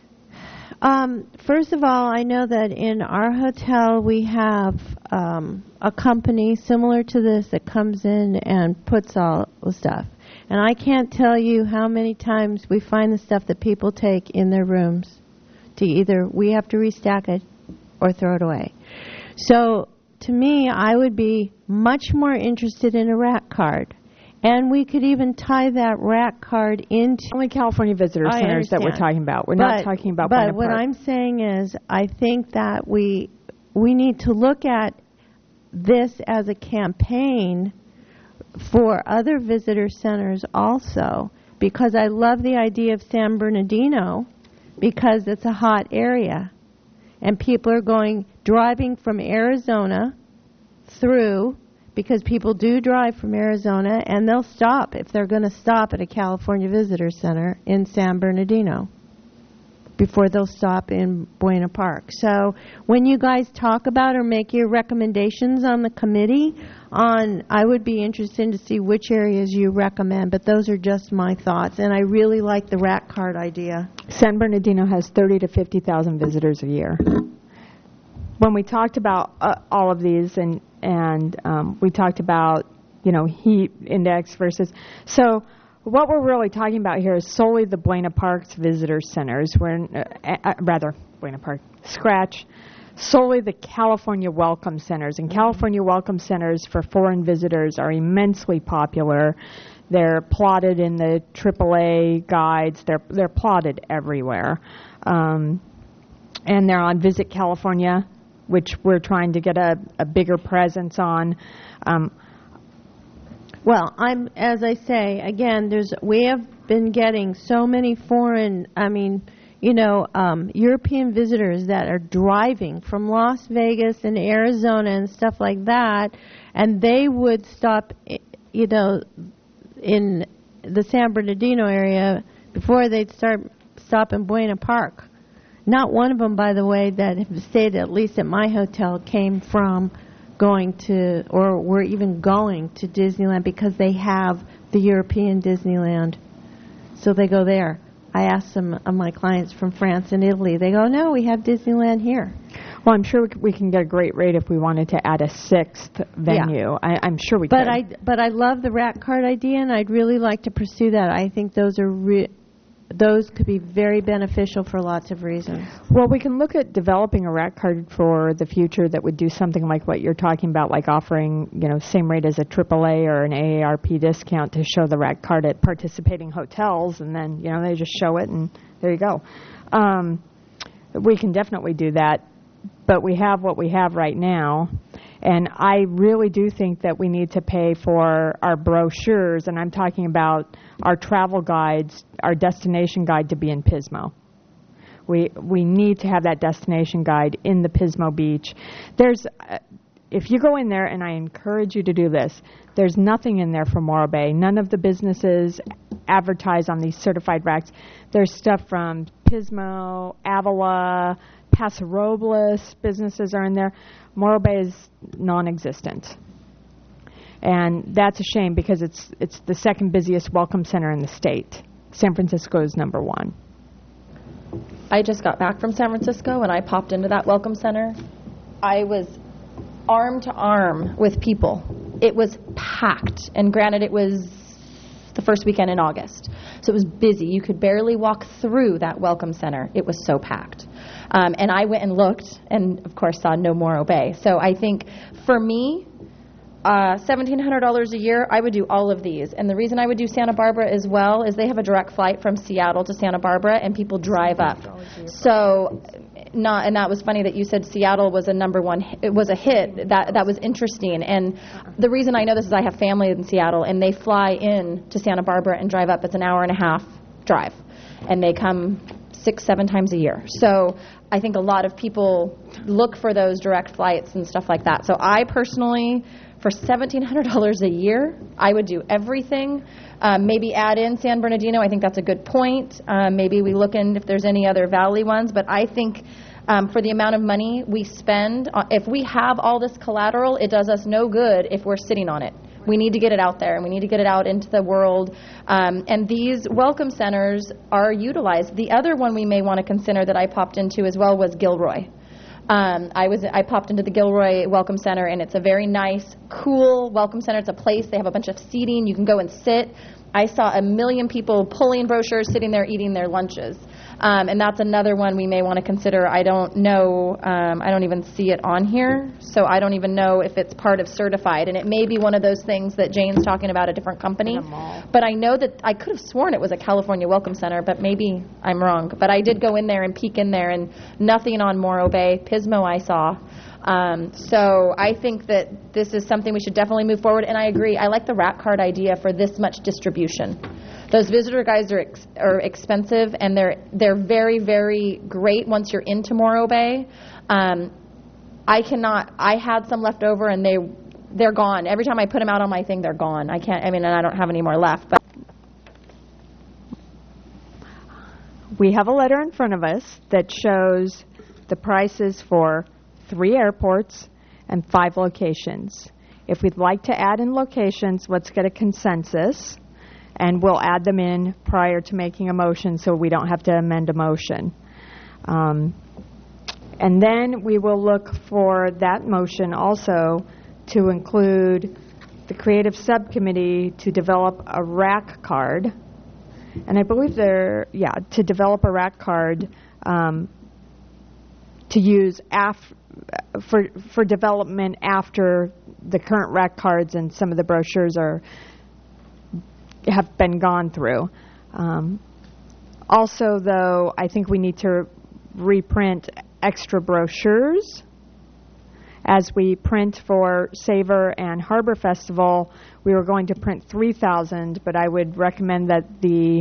First of all, I know that in our hotel we have a company similar to this that comes in and puts all the stuff. And I can't tell you how many times we find the stuff that people take in their rooms to either we have to restack it or throw it away. So to me, I would be much more interested in a rack card. And we could even tie that rack card into... Only California Visitor I Centers that we're understand. talking about. We're not talking about But Buena what Park. I'm saying is, I think that we need to look at this as a campaign for other visitor centers also, because I love the idea of San Bernardino, because it's a hot area. And people are driving from Arizona through, because people do drive from Arizona, and they'll stop if they're going to stop at a California Visitor Center in San Bernardino before they'll stop in Buena Park. So when you guys talk about or make your recommendations on the committee, I would be interested to see which areas you recommend, but those are just my thoughts, and I really like the rack card idea. San Bernardino has 30 to 50,000 visitors a year. When we talked about all of these, and we talked about, heat index versus... So what we're really talking about here is solely the Buena Park's visitor centers, Buena Park, scratch, solely the California Welcome Centers. And California Welcome Centers for foreign visitors are immensely popular. They're plotted in the AAA guides. They're plotted everywhere. And they're on Visit California, which we're trying to get a bigger presence on. Well, as I say, again, we have been getting so many foreign, European visitors that are driving from Las Vegas and Arizona and stuff like that, and they would stop, in the San Bernardino area before they'd stop in Buena Park. Not one of them, by the way, that have stayed at least at my hotel came from going to, or were even going to Disneyland, because they have the European Disneyland. So they go there. I asked some of my clients from France and Italy. They go, no, we have Disneyland here. Well, I'm sure we can get a great rate if we wanted to add a sixth venue. Yeah. I'm sure we could. But I love the rack card idea, and I'd really like to pursue that. I think those are those could be very beneficial for lots of reasons. Well, we can look at developing a rack card for the future that would do something like what you're talking about, like offering, same rate as a AAA or an AARP discount to show the rack card at participating hotels, and then, they just show it, and there you go. We can definitely do that, but we have what we have right now. And I really do think that we need to pay for our brochures, and I'm talking about our travel guides, our destination guide to be in Pismo. We need to have that destination guide in the Pismo Beach. If you go in there, and I encourage you to do this, there's nothing in there for Morro Bay. None of the businesses advertise on these certified racks. There's stuff from Pismo, Avila, Paso Robles businesses are in there. Morro Bay is non-existent. And that's a shame, because it's the second busiest welcome center in the state. San Francisco is number one. I just got back from San Francisco, and I popped into that welcome center. I was arm to arm with people. It was packed. And granted, it was the first weekend in August. So it was busy. You could barely walk through that welcome center. It was so packed. And I went and looked, and of course saw no Morro Bay. So I think for me, $1,700 a year, I would do all of these. And the reason I would do Santa Barbara as well is they have a direct flight from Seattle to Santa Barbara, and people drive up. So, and that was funny that you said Seattle was a number one. It was a hit. That was interesting. And the reason I know this is I have family in Seattle, and they fly in to Santa Barbara and drive up. It's an hour and a half drive, and they come 6-7 times a year. So I think a lot of people look for those direct flights and stuff like that. So I personally, for $1,700 a year, I would do everything. Maybe add in San Bernardino. I think that's a good point. Maybe we look in if there's any other valley ones. But I think for the amount of money we spend, if we have all this collateral, it does us no good if we're sitting on it. We need to get it out there, and we need to get it out into the world. And these welcome centers are utilized. The other one we may want to consider that I popped into as well was Gilroy. I popped into the Gilroy Welcome Center, and it's a very nice, cool welcome center. It's a place. They have a bunch of seating. You can go and sit. I saw 1 million people pulling brochures, sitting there eating their lunches. And that's another one we may want to consider. I don't know, I don't even see it on here, so I don't even know if it's part of certified. And it may be one of those things that Jane's talking about, a different company. But I know that I could have sworn it was a California Welcome Center, but maybe I'm wrong. But I did go in there and peek in there, and nothing on Morro Bay. Pismo I saw. So I think that this is something we should definitely move forward. And I agree. I like the rack card idea for this much distribution. Those visitor guides are expensive, and they're very, very great once you're into Morro Bay. I had some left over, and they're gone. Every time I put them out on my thing, they're gone. And I don't have any more left. But We have a letter in front of us that shows the prices for 3 airports and 5 locations. If we'd like to add in locations, let's get a consensus, and we'll add them in prior to making a motion so we don't have to amend a motion. And then we will look for that motion also to include the creative subcommittee to develop a rack card. And I believe to develop a rack card to use for development after the current rack cards and some of the brochures have been gone through. Also, though, I think we need to reprint extra brochures. As we print for Savor and Harbor Festival, we were going to print 3,000, but I would recommend that the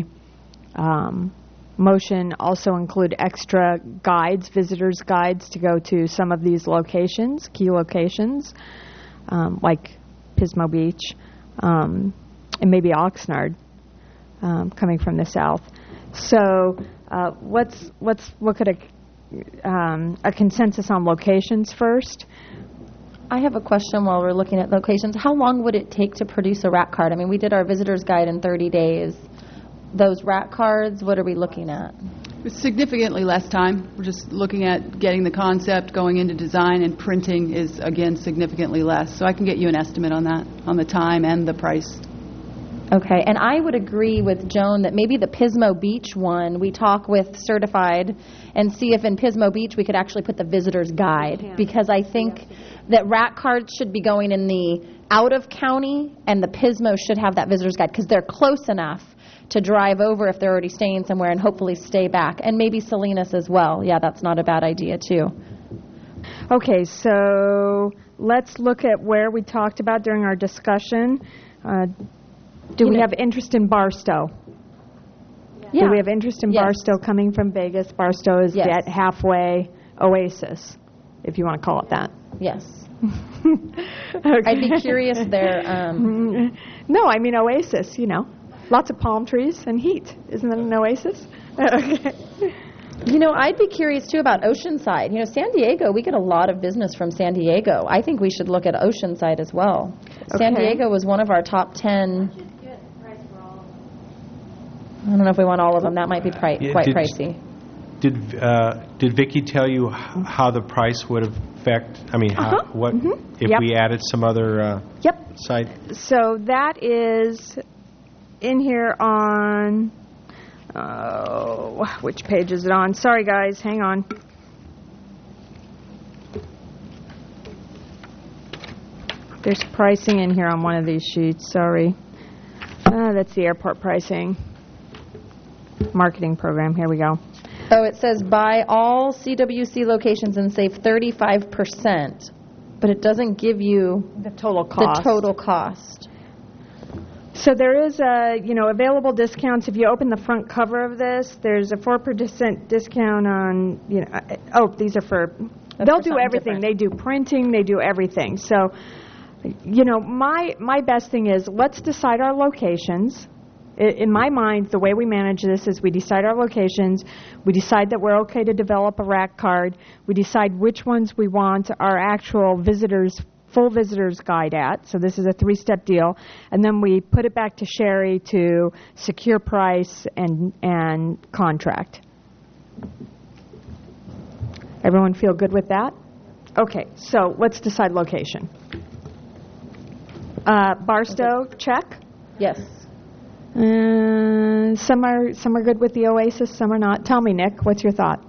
motion also include extra guides, visitors' guides, to go to some of these locations, key locations, like Pismo Beach, and maybe Oxnard, coming from the south. So let's look at a consensus on locations first. I have a question while we're looking at locations. How long would it take to produce a rack card? I mean, we did our visitor's guide in 30 days. Those rack cards, what are we looking at? Significantly less time. We're just looking at getting the concept, going into design, and printing is, again, significantly less. So I can get you an estimate on that, on the time and the price. Okay, and I would agree with Joan that maybe the Pismo Beach one, we talk with Certified and see if in Pismo Beach we could actually put the visitor's guide, because I think that rack cards should be going in the out of county, and the Pismo should have that visitor's guide, because they're close enough to drive over if they're already staying somewhere and hopefully stay back. And maybe Salinas as well. Yeah, that's not a bad idea, too. Okay, so let's look at where we talked about during our discussion. Do we have interest in Barstow? Yeah. Do we have interest in Yes. Barstow coming from Vegas? Barstow is Yes. that halfway oasis, if you want to call it that. Yes. Okay. I'd be curious there. No, I mean oasis, Lots of palm trees and heat. Isn't that an oasis? Okay. I'd be curious, too, about Oceanside. San Diego, we get a lot of business from San Diego. I think we should look at Oceanside as well. Okay. San Diego was one of our top 10. I don't know if we want all of them. That might be quite pricey. Did Vicki tell you how the price would affect? I mean, if Yep. we added some other site? So that is in here on, which page is it on? Sorry, guys, hang on. There's pricing in here on one of these sheets, sorry. That's the airport pricing. Marketing program, here we go. Oh, it says buy all CWC locations and save 35%, but it doesn't give you the total cost. So there is available discounts. If you open the front cover of this, there's a 4% discount on, these are for, they'll do everything. Different. They do printing, they do everything. So, my best thing is let's decide our locations. In my mind, the way we manage this is we decide our locations, we decide that we're okay to develop a rack card, we decide which ones we want our actual full visitors guide at. So this is a 3-step deal. And then we put it back to Sherry to secure price and contract. Everyone feel good with that? Okay, so let's decide location. Barstow, check. Yes. Some are good with the Oasis, some are not. Tell me, Nick, what's your thought?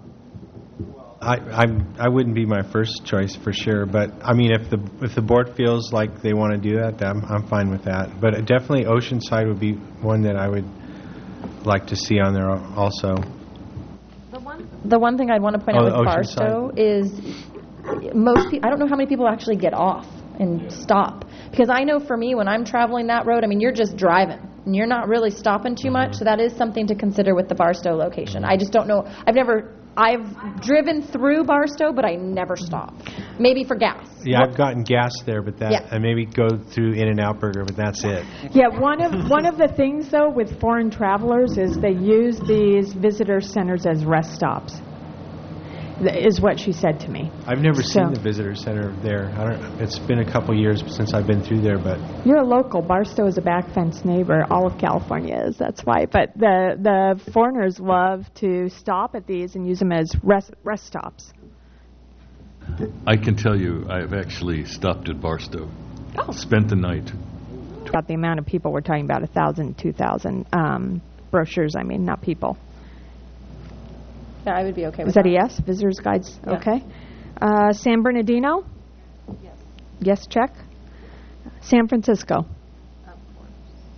I wouldn't be my first choice for sure, but I mean, if the board feels like they want to do that, I'm fine with that. But definitely Oceanside would be one that I would like to see on there also. The one thing I'd want to point out with Oceanside. Barstow is most people, I don't know how many people actually get off and stop. Because I know for me, when I'm traveling that road, I mean, you're just driving, and you're not really stopping too much, so that is something to consider with the Barstow location. I just don't know. I've driven through Barstow, but I never stop. Maybe for gas. Yeah, I've gotten gas there, but and maybe go through In-N-Out Burger, but that's it. Yeah, one of the things, though, with foreign travelers is they use these visitor centers as rest stops, is what she said to me. I've never seen the visitor center there. It's been a couple years since I've been through there, but... You're a local. Barstow is a back fence neighbor. All of California is, that's why. But the foreigners love to stop at these and use them as rest stops. I can tell you I've actually stopped at Barstow. Oh. Spent the night. About the amount of people, we're talking about 1,000, 2,000 brochures, I mean, not people. Yeah, I would be okay with that. Is that a yes? Visitors guides? Yeah. Okay. San Bernardino? Yes. Yes, check. San Francisco? Of course.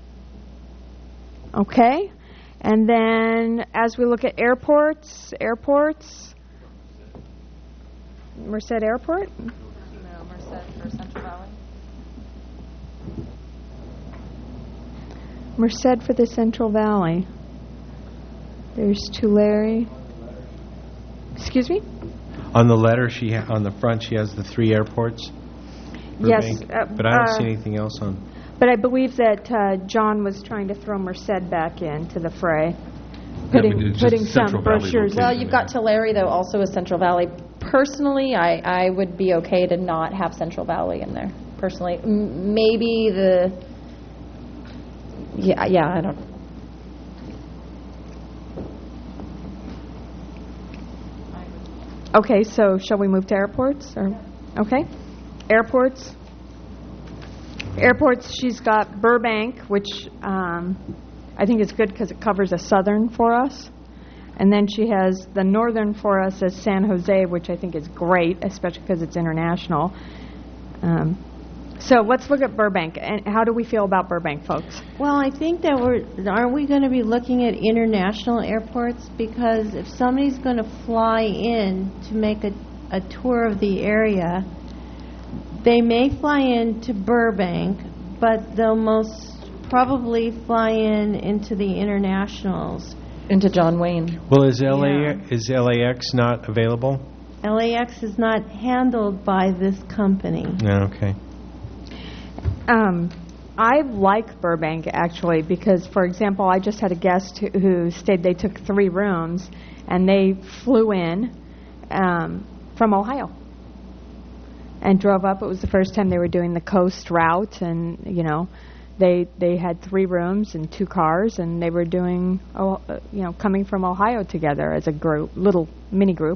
Okay. And then as we look at airports, Merced Airport? No, Merced for Central Valley. Merced for the Central Valley. There's Tulare. Excuse me? On the letter, on the front, she has the 3 airports. Yes. But I don't see anything else on. But I believe that John was trying to throw Merced back into the fray, putting some brochures. Well, you've got Tulare, though, also as Central Valley. Personally, I would be okay to not have Central Valley in there. Personally, maybe I don't. Okay, so shall we move to airports? Okay. Airports, she's got Burbank, which I think is good because it covers a southern for us. And then she has the northern for us as San Jose, which I think is great, especially because it's international. So let's look at Burbank. And how do we feel about Burbank, folks? Well, I think that are we going to be looking at international airports? Because if somebody's going to fly in to make a tour of the area, they may fly into Burbank, but they'll most probably fly into the internationals. Into John Wayne. Well, is LAX not available? LAX is not handled by this company. No, okay. I like Burbank, actually, because, for example, I just had a guest who stayed, they took 3 rooms, and they flew in from Ohio and drove up. It was the first time they were doing the coast route, and, they had 3 rooms and 2 cars, and they were doing, coming from Ohio together as a group, little mini group.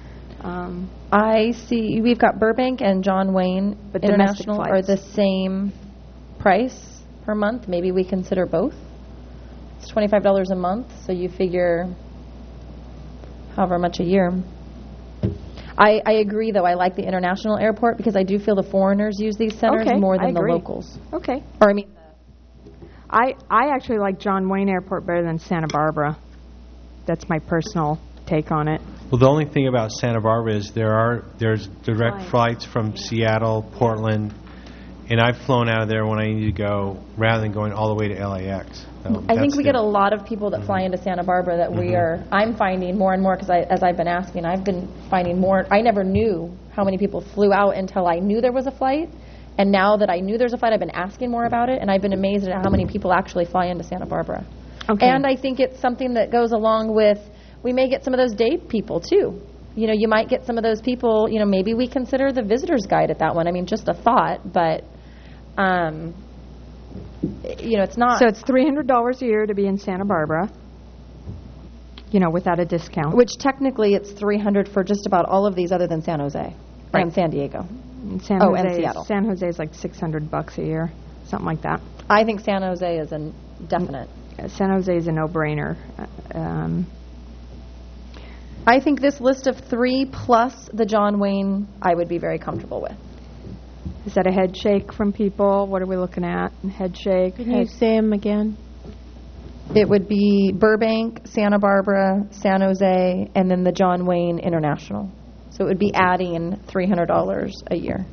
I see. We've got Burbank and John Wayne but International are the same price per month. Maybe we consider both. It's $25 a month, so you figure however much a year. I agree, though. I like the international airport because I do feel the foreigners use these centers more than the locals. Okay. Or I mean, I actually like John Wayne Airport better than Santa Barbara. That's my personal take on it. Well, the only thing about Santa Barbara is there's direct flights from Seattle, Portland, and I've flown out of there when I need to go rather than going all the way to LAX. So I think we get a lot of people that fly into Santa Barbara that I'm finding more and more because as I've been asking, I've been finding more. I never knew how many people flew out until I knew there was a flight. And now that I knew there's a flight, I've been asking more about it, and I've been amazed at how many people actually fly into Santa Barbara. Okay. And I think it's something that goes along with, we may get some of those day people, too. You might get some of those people, maybe we consider the visitor's guide at that one. I mean, just a thought, but, it's not. So it's $300 a year to be in Santa Barbara, without a discount. Which technically it's $300 for just about all of these other than San Jose and San Diego. And Seattle. San Jose is like $600 a year, something like that. I think San Jose is a definite. San Jose is a no-brainer. I think this list of 3 plus the John Wayne, I would be very comfortable with. Is that a head shake from people? What are we looking at? Head shake? Can you say them again? It would be Burbank, Santa Barbara, San Jose, and then the John Wayne International. So it would be adding $300 a year.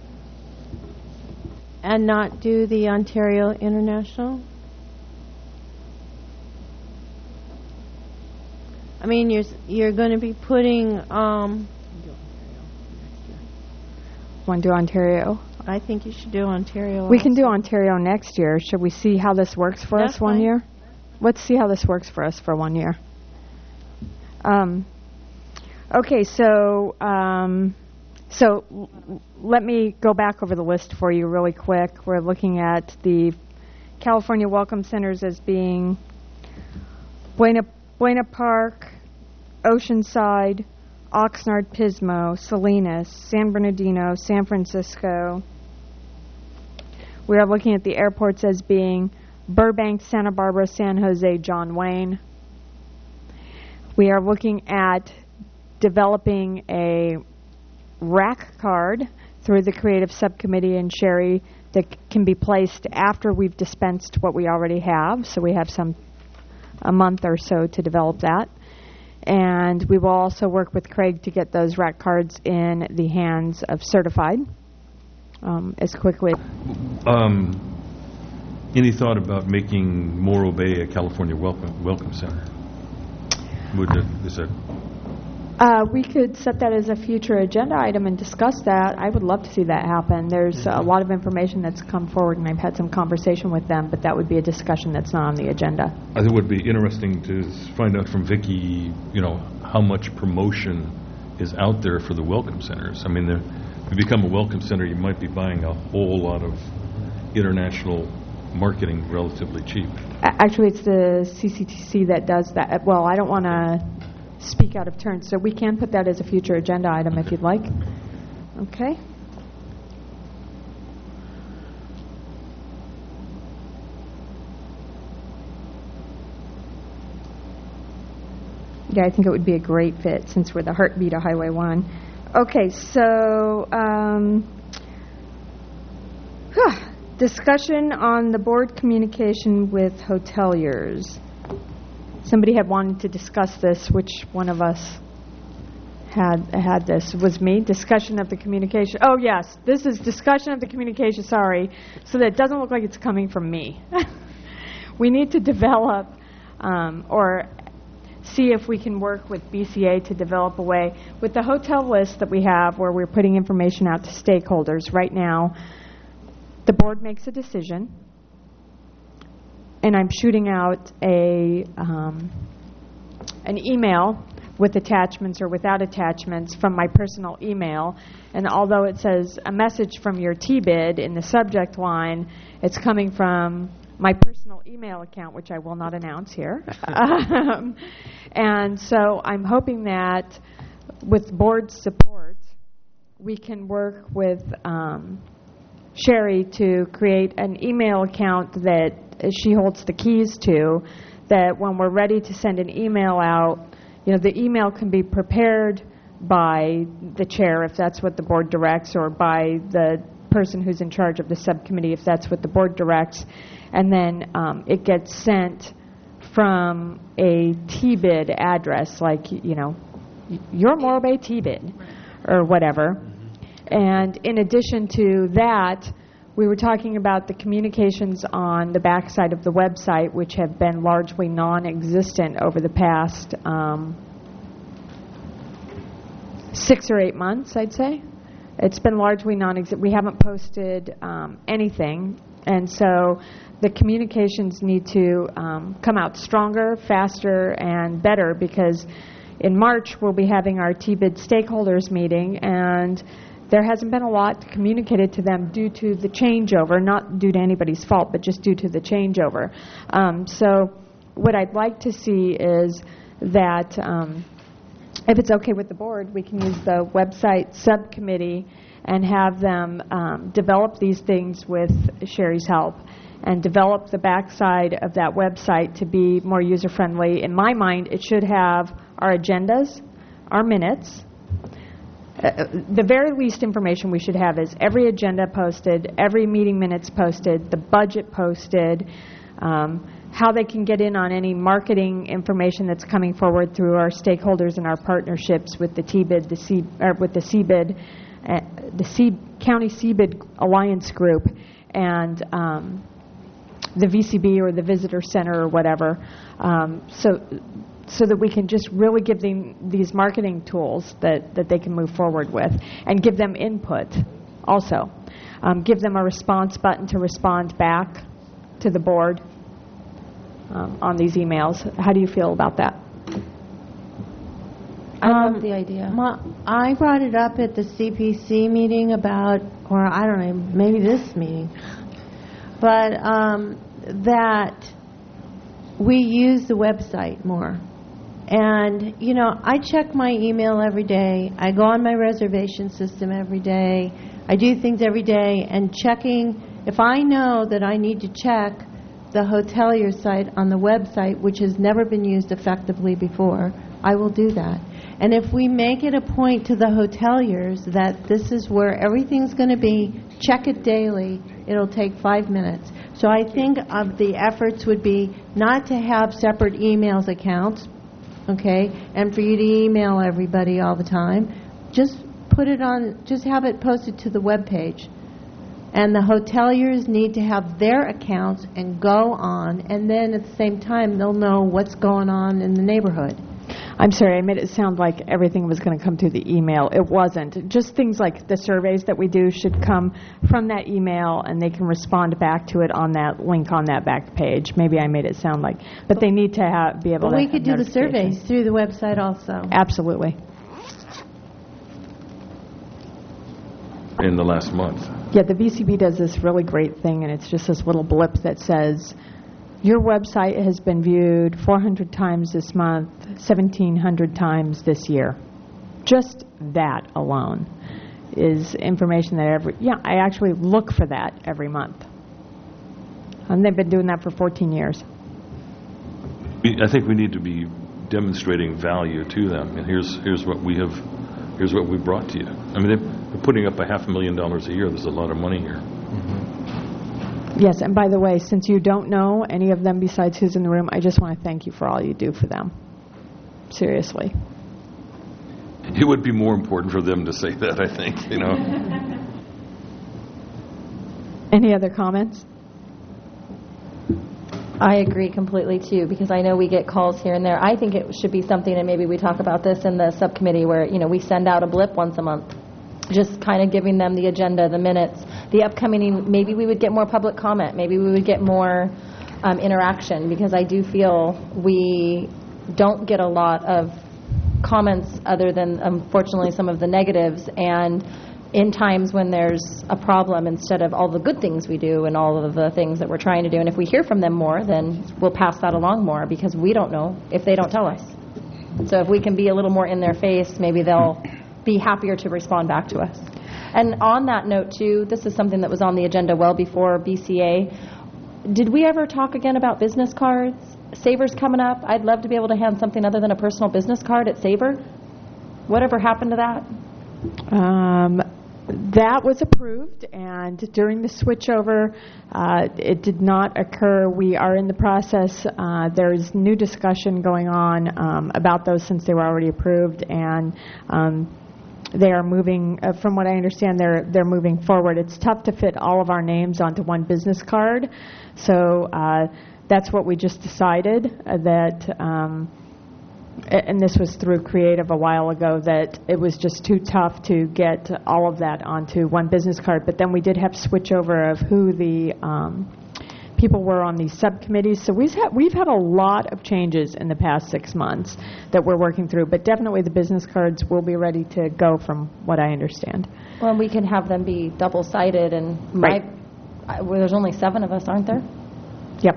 And not do the Ontario International? I mean, you're going to be putting... Want to do Ontario? I think you should do Ontario. We can do Ontario next year. Should we see how this works for us one year? Let's see how this works for us for 1 year. Okay, so let me go back over the list for you really quick. We're looking at the California Welcome Centers as being Buena Park, Oceanside, Oxnard, Pismo, Salinas, San Bernardino, San Francisco. We are looking at the airports as being Burbank, Santa Barbara, San Jose, John Wayne. We are looking at developing a rack card through the Creative Subcommittee and Sherry that can be placed after we've dispensed what we already have. So we have a month or so to develop that. And we will also work with Craig to get those rack cards in the hands of Certified as quickly. Any thought about making Morro Bay a California Welcome Center? We could set that as a future agenda item and discuss that. I would love to see that happen. There's a lot of information that's come forward, and I've had some conversation with them, but that would be a discussion that's not on the agenda. I think it would be interesting to find out from Vicki, how much promotion is out there for the welcome centers. I mean, if you become a welcome center, you might be buying a whole lot of international marketing relatively cheap. Actually, it's the CCTC that does that. Well, I don't want to speak out of turn, so we can put that as a future agenda item if you'd like. Okay. Yeah, I think it would be a great fit since we're the heartbeat of Highway 1. Okay, so discussion on the board communication with hoteliers. Somebody had wanted to discuss this. Which one of us had this? It was me. Discussion of the communication. Oh, yes. This is discussion of the communication, sorry, so that it doesn't look like it's coming from me. We need to develop or see if we can work with BCA to develop a way. With the hotel list that we have where we're putting information out to stakeholders right now, the board makes a decision, and I'm shooting out an email with attachments or without attachments from my personal email. And although it says a message from your T-bid in the subject line, it's coming from my personal email account, which I will not announce here. And so I'm hoping that with board support, we can work with Sherry to create an email account that she holds the keys to, that when we're ready to send an email out, the email can be prepared by the chair if that's what the board directs, or by the person who's in charge of the subcommittee if that's what the board directs, and then it gets sent from a T-bid address, like, your Morro Bay T-bid or whatever. And in addition to that, we were talking about the communications on the backside of the website, which have been largely non-existent over the past 6 or 8 months, I'd say. It's been largely non-existent. We haven't posted anything, and so the communications need to come out stronger, faster, and better, because in March we'll be having our T-bid stakeholders meeting, and there hasn't been a lot communicated to them due to the changeover, not due to anybody's fault, but just due to the changeover. So what I'd like to see is that if it's okay with the board, we can use the website subcommittee and have them develop these things with Sherry's help. and develop the backside of that website to be more user-friendly. In my mind, it should have our agendas, our minutes. The very least information we should have is every agenda posted, every meeting minutes posted, the budget posted, how they can get in on any marketing information that's coming forward through our stakeholders and our partnerships with the TBID, with the CBID, the County CBID Alliance Group, and the VCB or the Visitor Center or whatever, so that we can just really give them these marketing tools that they can move forward with, and give them input also. Give them a response button to respond back to the board on these emails. How do you feel about that? I love the idea. I brought it up at the CPC meeting about, or I don't know, maybe this meeting, but that we use the website more. And, you know, I check my email every day. I go on my reservation system every day. I do things every day. And checking, if I know that I need to check the hotelier site on the website, which has never been used effectively before, I will do that. And if we make it a point to the hoteliers that this is where everything's going to be, check it daily, it'll take 5 minutes. So I think of the efforts would be not to have separate emails accounts, okay, and for you to email everybody all the time. Just put it on, just have it posted to the web page. And the hoteliers need to have their accounts and go on, and then at the same time they'll know what's going on in the neighborhood. I'm sorry, I made it sound like everything was going to come through the email. It wasn't. Just things like the surveys that we do should come from that email, and they can respond back to it on that link on that back page. Maybe I made it sound like, but they need to be able to. We could do the surveys through the website also. Absolutely. In the last month. Yeah, the VCB does this really great thing, and it's just this little blip that says, your website has been viewed 400 times this month, 1,700 times this year. Just that alone is information that I actually look for that every month. And they've been doing that for 14 years. I think we need to be demonstrating value to them. And here's what we have, here's what we brought to you. I mean, they're putting up $500,000 a year. There's a lot of money here. Yes, and by the way, since you don't know any of them besides who's in the room, I just want to thank you for all you do for them. Seriously. It would be more important for them to say that, I think, you know. Any other comments? I agree completely, too, because I know we get calls here and there. I think it should be something, and maybe we talk about this in the subcommittee, where, you know, we send out a blip once a month. Just kind of giving them the agenda, the minutes, the upcoming, maybe we would get more public comment, maybe we would get more interaction, because I do feel we don't get a lot of comments other than, unfortunately, some of the negatives, and in times when there's a problem, instead of all the good things we do and all of the things that we're trying to do, and if we hear from them more, then we'll pass that along more, because we don't know if they don't tell us. So if we can be a little more in their face, maybe they'll be happier to respond back to us. And on that note, too, this is something that was on the agenda well before BCA. Did we ever talk again about business cards? Saver's coming up. I'd love to be able to hand something other than a personal business card at Saver. Whatever happened to that? That was approved, and during the switchover, it did not occur. We are in the process. There's new discussion going on about those since they were already approved, and they are moving, from what I understand, they're moving forward. It's tough to fit all of our names onto one business card, so that's what we just decided, that, and this was through Creative a while ago, that it was just too tough to get all of that onto one business card. But then we did have switchover of who the people were on these subcommittees. So we've had a lot of changes in the past 6 months that we're working through, but definitely the business cards will be ready to go from what I understand. Well, we can have them be double-sided, and right. Well, there's only 7 of us, aren't there? Yep.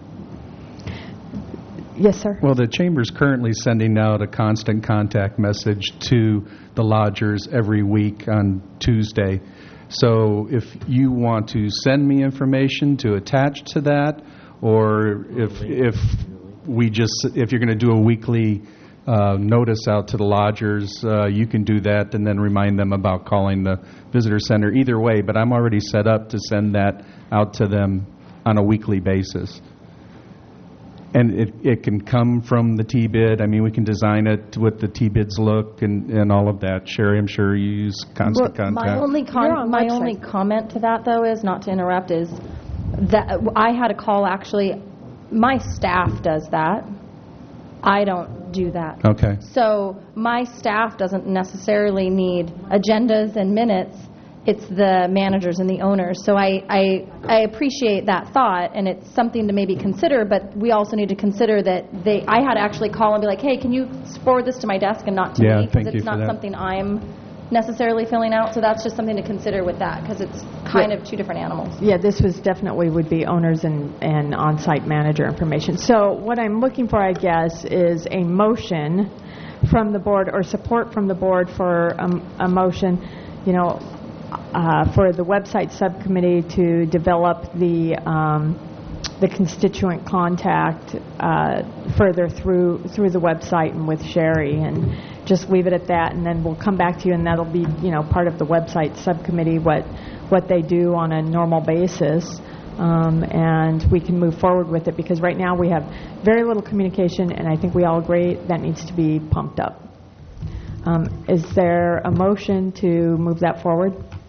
Yes, sir. Well, the Chamber's currently sending out a constant contact message to the lodgers every week on Tuesday. So if you want to send me information to attach to that, or if you're going to do a weekly notice out to the lodgers, you can do that and then remind them about calling the visitor center. Either way, but I'm already set up to send that out to them on a weekly basis. And it can come from the T-bid. I mean, we can design it with the T-bids look and all of that. Sherry, I'm sure you use Constant Contact. My only comment to that, though, is, not to interrupt, is that I had a call, actually, my staff does that. I don't do that. Okay. So my staff doesn't necessarily need agendas and minutes. It's the managers and the owners. So I appreciate that thought, and it's something to maybe consider, but we also need to consider that I had to actually call and be like, hey, can you forward this to my desk and not to me? Because it's not something I'm necessarily filling out. So that's just something to consider with that, because it's kind of two different animals. Yeah, this was definitely would be owners and on-site manager information. So what I'm looking for, I guess, is a motion from the board or support from the board for a motion, for the website subcommittee to develop the constituent contact further through the website and with Sherry, and just leave it at that, and then we'll come back to you, and that'll be part of the website subcommittee, what they do on a normal basis, and we can move forward with it, because right now we have very little communication, and I think we all agree that needs to be pumped up. Is there a motion to move that forward?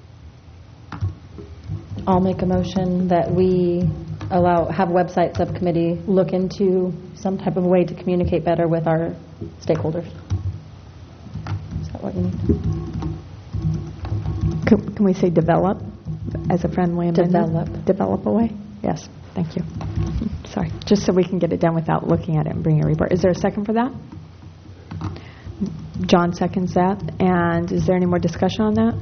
I'll make a motion that we have website subcommittee look into some type of way to communicate better with our stakeholders. Is that what you need? Can we say develop as a friendly amendment? Develop a way? Yes. Thank you. Sorry. Just so we can get it done without looking at it and bringing a report. Is there a second for that? John seconds that. And is there any more discussion on that?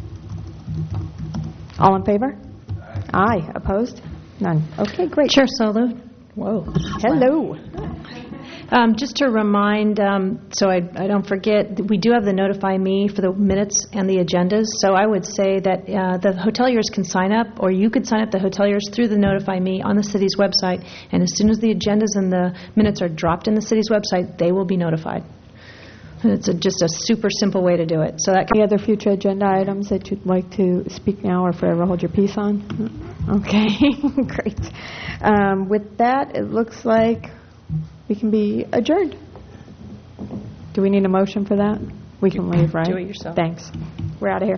All in favor? Aye. Opposed? None. Okay, great. Chair Solo. Whoa. Hello. Just to remind, so I don't forget, we do have the Notify Me for the minutes and the agendas. So I would say that the hoteliers can sign up, or you could sign up the hoteliers through the Notify Me on the city's website. And as soon as the agendas and the minutes are dropped in the city's website, they will be notified. It's just a super simple way to do it. So that. Any other future agenda items that you'd like to speak now or forever hold your peace on? Okay, great. With that, it looks like we can be adjourned. Do we need a motion for that? We can leave, right? Do it yourself. Thanks. We're out of here.